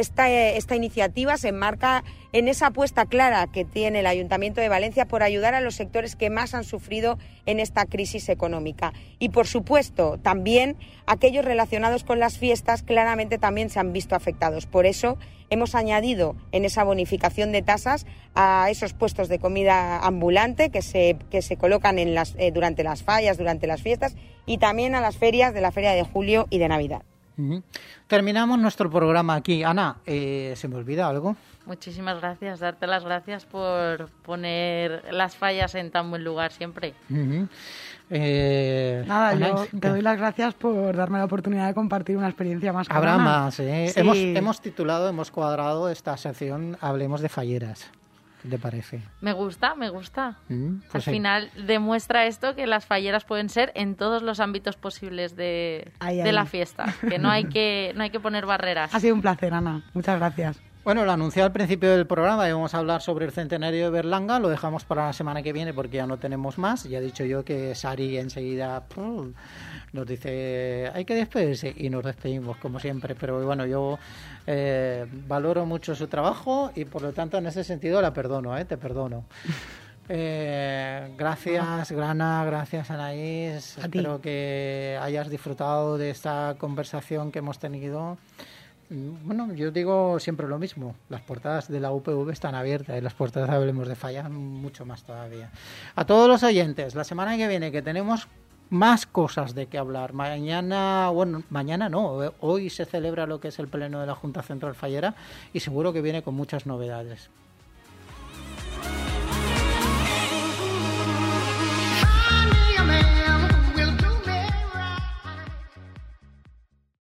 Esta iniciativa se enmarca en esa apuesta clara que tiene el Ayuntamiento de Valencia por ayudar a los sectores que más han sufrido en esta crisis económica. Y, por supuesto, también aquellos relacionados con las fiestas claramente también se han visto afectados. Por eso hemos añadido en esa bonificación de tasas a esos puestos de comida ambulante que se colocan durante las fallas, durante las fiestas, y también a las ferias de la Feria de Julio y de Navidad. Terminamos nuestro programa aquí. Ana, ¿se me olvida algo? Muchísimas gracias, darte las gracias por poner las fallas en tan buen lugar siempre. Nada, yo te doy las gracias por darme la oportunidad de compartir una experiencia más. Habrá más, ¿eh? Sí. Hemos cuadrado esta sección Hablemos de Falleras. ¿Qué te parece? Me gusta. Pues Al final demuestra esto que las falleras pueden ser en todos los ámbitos posibles de la fiesta, que no hay que poner barreras. Ha sido un placer, Ana. Muchas gracias. Bueno, lo anuncié al principio del programa y vamos a hablar sobre el centenario de Berlanga. Lo dejamos para la semana que viene porque ya no tenemos más. Ya he dicho yo que Sari enseguida nos dice hay que despedirse y nos despedimos como siempre. Pero bueno, yo valoro mucho su trabajo y por lo tanto en ese sentido la perdono, te perdono. Gracias, Grana, gracias, Anaís. Espero que hayas disfrutado de esta conversación que hemos tenido. Bueno, yo digo siempre lo mismo. Las puertas de la UPV están abiertas y las puertas de Hablemos de Fallas mucho más todavía. A todos los oyentes, la semana que viene que tenemos más cosas de qué hablar. Mañana no, hoy se celebra lo que es el pleno de la Junta Central Fallera y seguro que viene con muchas novedades.